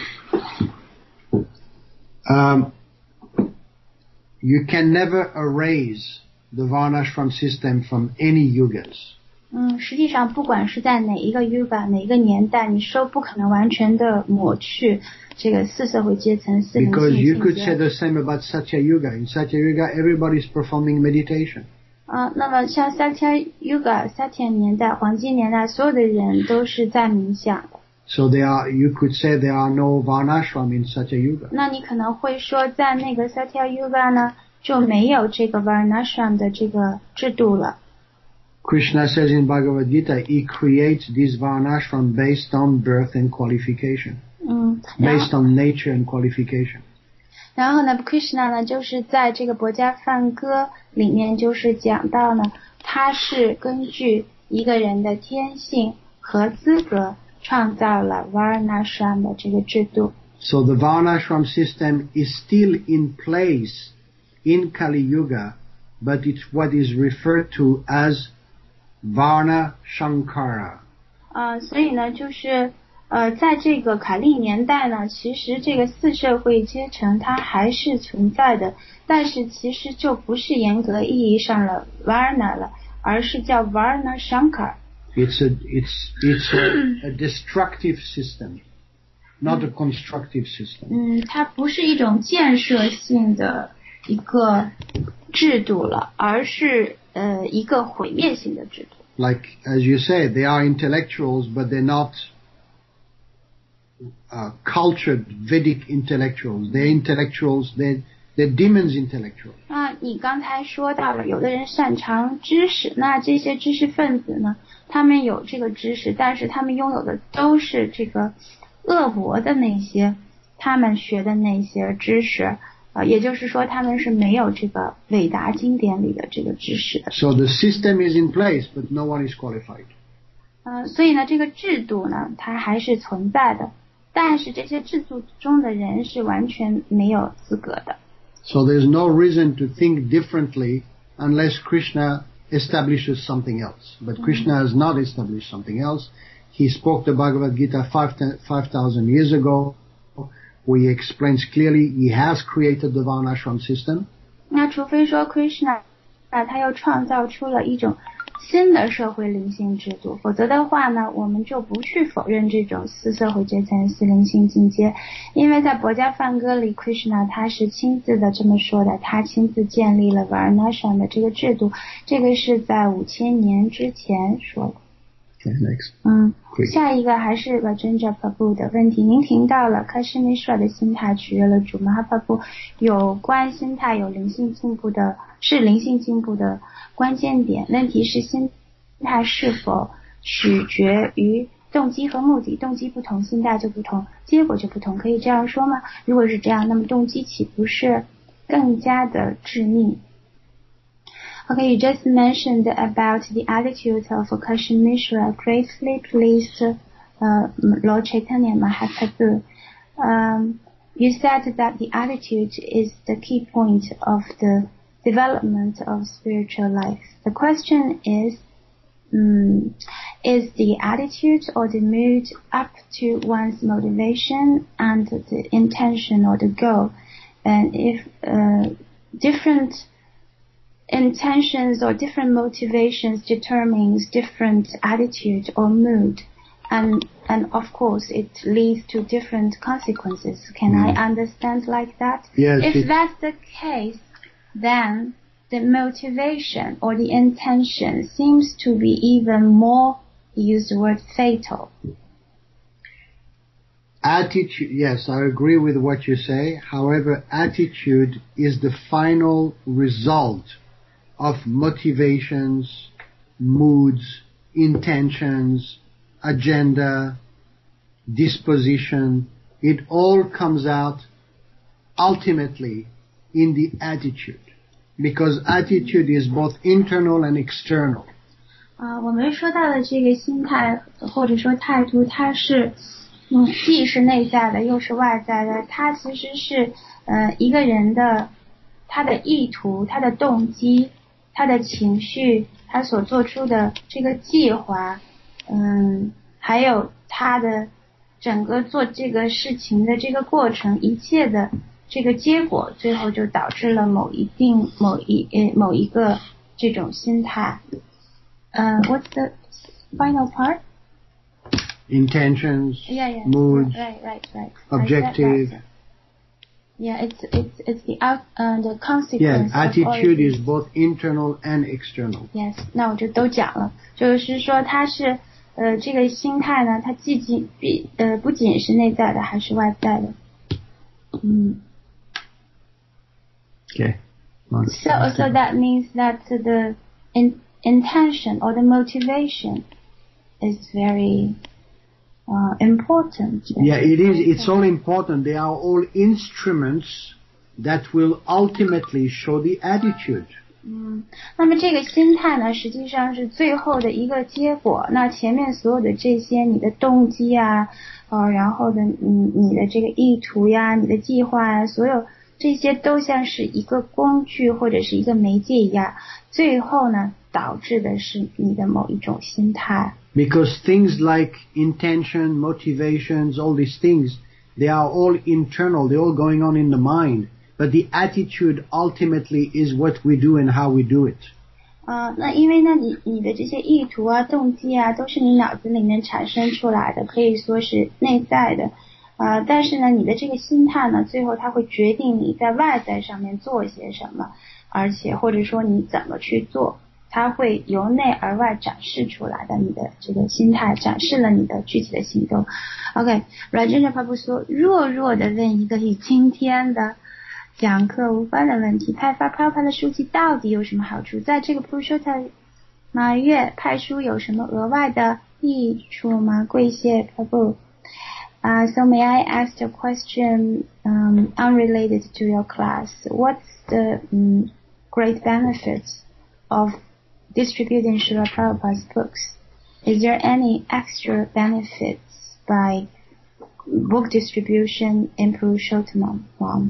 Um, you can never erase the varnashram system from any yugas. 嗯，实际上不管是在哪一个 yuga 哪一个年代，你都不可能完全的抹去这个四社会阶层四灵性 Because 境 you 界。 could say the same about Satya Yuga. In Satya Yuga, everybody is performing meditation. 啊，那么像 Satya Yuga 萨提年代黄金年代，所有的人都是在冥想的。 So there are, you could say there are no varnashram in Satya Yuga. 那你可能会说，在那个 Satya Yuga 呢，就没有这个 varnashram 的这个制度了。 Krishna says in Bhagavad Gita, he creates this varnashram based on birth and qualification. 嗯 Based on nature and qualification. 然后呢 Krishna 呢就是在这个《薄伽梵歌》里面就是讲到呢，他是根据一个人的天性和资格创造了 varnashram 的这个制度。 So the varnashram system is still in place in Kali Yuga, but it's what is referred to as Varna Shankara. 呃，所以呢就是呃，在这个卡利年代呢，其实这个四社会阶层它还是存在的，但是其实就不是严格意义上的 Varna 了，而是叫 Varna Shankar。 It's a, it's, it's a, a destructive system, not a constructive system. 嗯，它不是一种建设性的一个制度了，而是呃一个毁灭性的制度。 Like, as you say, they are intellectuals, but they're not uh, cultured Vedic intellectuals. They're intellectuals, they're, they're demons intellectuals. 那你刚才说到了，有的人擅长知识，那这些知识分子呢，他们有这个知识，但是他们拥有的都是这个恶魔的那些，他们学的那些知识，呃，也就是说他们是没有这个伟达经典里的这个知识的。 So the system is in place, but no one is qualified. 呃，所以呢，这个制度呢，它还是存在的，但是这些制度中的人是完全没有资格的。 So there's no reason to think differently unless Krishna establishes something else. But Krishna has not established something else. He spoke the Bhagavad Gita five thousand years ago, where he explains clearly he has created the Varnashram system. 那除非说 Krishna 那他又创造出了一种新的社会灵性制度，否则的话呢，我们就不去否认这种四社会阶层四灵性境界，因为在《薄伽梵歌》里 Krishna 他是亲自的这么说的，他亲自建立了 Varnashram 的这个制度，这个是在五千年之前说的。 Okay, next. 嗯，下一个还是 Rajendra Prabhu 的问题。您听到了 Kashi Mishra 的心态取悦了主 Mahaprabhu 有关心态有灵性进步的是灵性进步的关键点。问题是心态是否取决于动机和目的，动机不同心态就不同，结果就不同，可以这样说吗？如果是这样，那么动机岂不是更加的致命？Okay, you just mentioned about the attitude of Kashi Mishra, greatly pleased uh, Lord Chaitanya Mahaprabhu. Um, you said that the attitude is the key point of the development of spiritual life. The question is, um, is the attitude or the mood up to one's motivation and the intention or the goal? And if uh, different intentions or different motivations determines different attitude or mood, and and of course it leads to different consequences. Can mm. I understand like that? Yes. If that's the case, then the motivation or the intention seems to be even more, use the word, fatal. Attitude, yes, I agree with what you say. However, attitude is the final result of motivations, moods, intentions, agenda, disposition. It all comes out ultimately in the attitude, because attitude is both internal and external. 啊、呃，我们说到的这个心态或者说态度，它是嗯，既是内在的，又是外在的。它其实是呃一个人的他的意图、他的动机、他的情绪、他所做出的这个计划，嗯，还有他的整个做这个事情的这个过程，一切的这个结果，最后就导致了某一定某一呃某一个这种心态。嗯、uh, ，What's the final part? Intentions, yeah, yeah, moods, right, right, right. objective. Yeah, it's it's it's the out uh, the consequence. Yes, attitude is both internal and external. Yes, 那我就都讲了，就是说它是呃这个心态呢，它既仅比呃不仅是内在的，还是外在的。嗯。 Okay. So so that means that the in, intention or the motivation is very Uh, important. Yeah, it is. It's all important. They are all instruments that will ultimately show the attitude. 嗯，那么这个心态呢，实际上是最后的一个结果。那前面所有的这些，你的动机啊，呃，然后的你你的这个意图呀，你的计划呀，所有这些都像是一个工具或者是一个媒介一样，最后呢，导致的是你的某一种心态。 Because things like intention, motivations, all these things, they are all internal. They're all going on in the mind. But the attitude ultimately is what we do and how we do it. 啊、呃，那因为呢，你你的这些意图啊、动机啊，都是你脑子里面产生出来的，可以说是内在的。啊、呃，但是呢，你的这个心态呢，最后它会决定你在外在上面做些什么，而且或者说你怎么去做。它会由内而外展示出来的，你的这个心态展示了你的具体的行动。OK, Rajendra Prabhu 说，弱弱的问一个与今天的讲课无关的问题，派发 Prabhupada 的书籍到底有什么好处？在这个 Purushottam 马月派书有什么额外的益处吗？跪谢 Prabhu. Uh, so may I ask a question um, unrelated to your class? What's the um, great benefits of distributing Srila Prabhupada's books? Is there any extra benefits by book distribution in Purushottama month?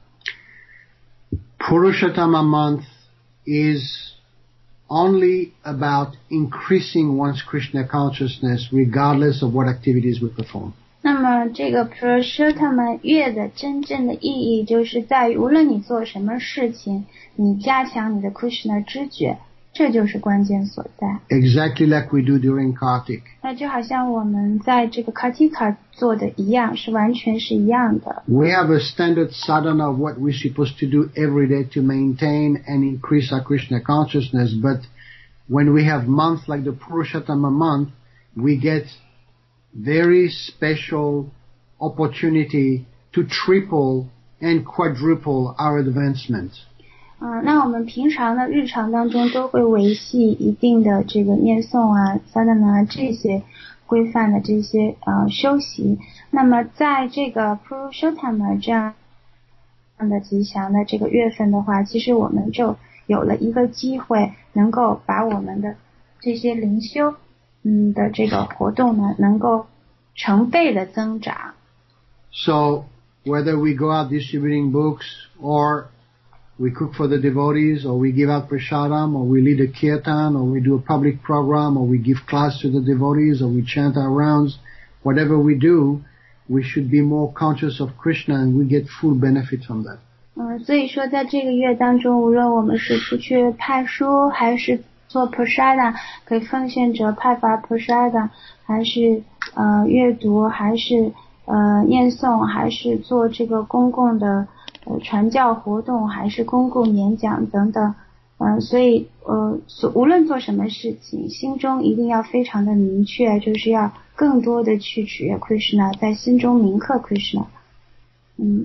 Purushottama month is only about increasing one's Krishna consciousness regardless of what activities we perform. 那么这个 Purushottama 月的真正的意义就是在于无论你做什么事情，你加强你的 Krishna 知觉，这就是关键所在。 Exactly like we do during Kartik. 那就好像我们在这个 Kartika 做的一样，是完全是一样的。 We have a standard sadhana of what we're supposed to do every day to maintain and increase our Krishna consciousness, but when we have months like the Purushottama month, we get very special opportunity to triple and quadruple our advancement. 啊、呃，那我们平常的日常当中都会维系一定的这个念诵啊、萨达那这些规范的这些呃修习。那么在这个 Purushottama 这样的吉祥的这个月份的话，其实我们就有了一个机会，能够把我们的这些灵修嗯的这个活动呢，能够成倍的增长。 So whether we go out distributing books, or we cook for the devotees, or we give out prasadam, or we lead a kirtan, or we do a public program, or we give class to the devotees, or we chant our rounds, whatever we do, we should be more conscious of Krishna, and we get full benefit from that. 嗯，所以说在这个月当中，无论我们是出去派书，还是做 prasada 给奉献者派发 prasada， 还是呃阅读，还是呃念诵，还是做这个公共的呃传教活动，还是公共演讲等等，嗯、呃，所以呃所无论做什么事情，心中一定要非常的明确，就是要更多的去取悦 Krishna， 在心中铭刻 Krishna。嗯。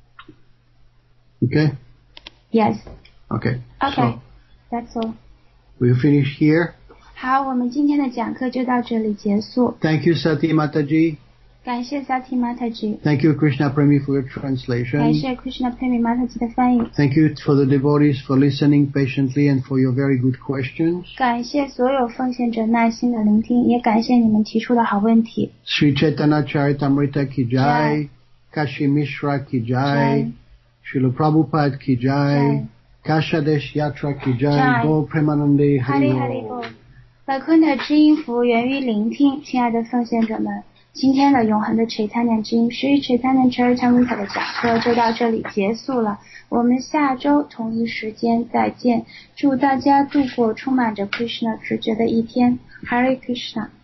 Okay? Yes. Okay. Okay. So, that's all. We'll finish here. 好，我们今天的讲课就到这里结束。 Thank you, Sati Mataji. 感谢 Sati Mataji。 Thank you, Krishna Premi, for your translation. 感谢 Krishna Premi Mataji 的翻译。 Thank you for the devotees for listening patiently and for your very good questions. 感谢所有奉献者耐心的聆听，也感谢你们提出的好问题。 Sri Chaitanya Charitamrita ki jai, Kashi Mishra ki jai, Srila Prabhupada ki jai, Kashadesh Yatra ki jai, Go Premanande Hari Bo. 百坤的知音符源于聆听，亲爱的奉献者们，今天的永恒的 Chaitanya 知音 Sri Chaitanya Charitamrita 的讲课就到这里结束了，我们下周同一时间再见，祝大家度过充满着 Krishna 直觉的一天。 Hare Krishna。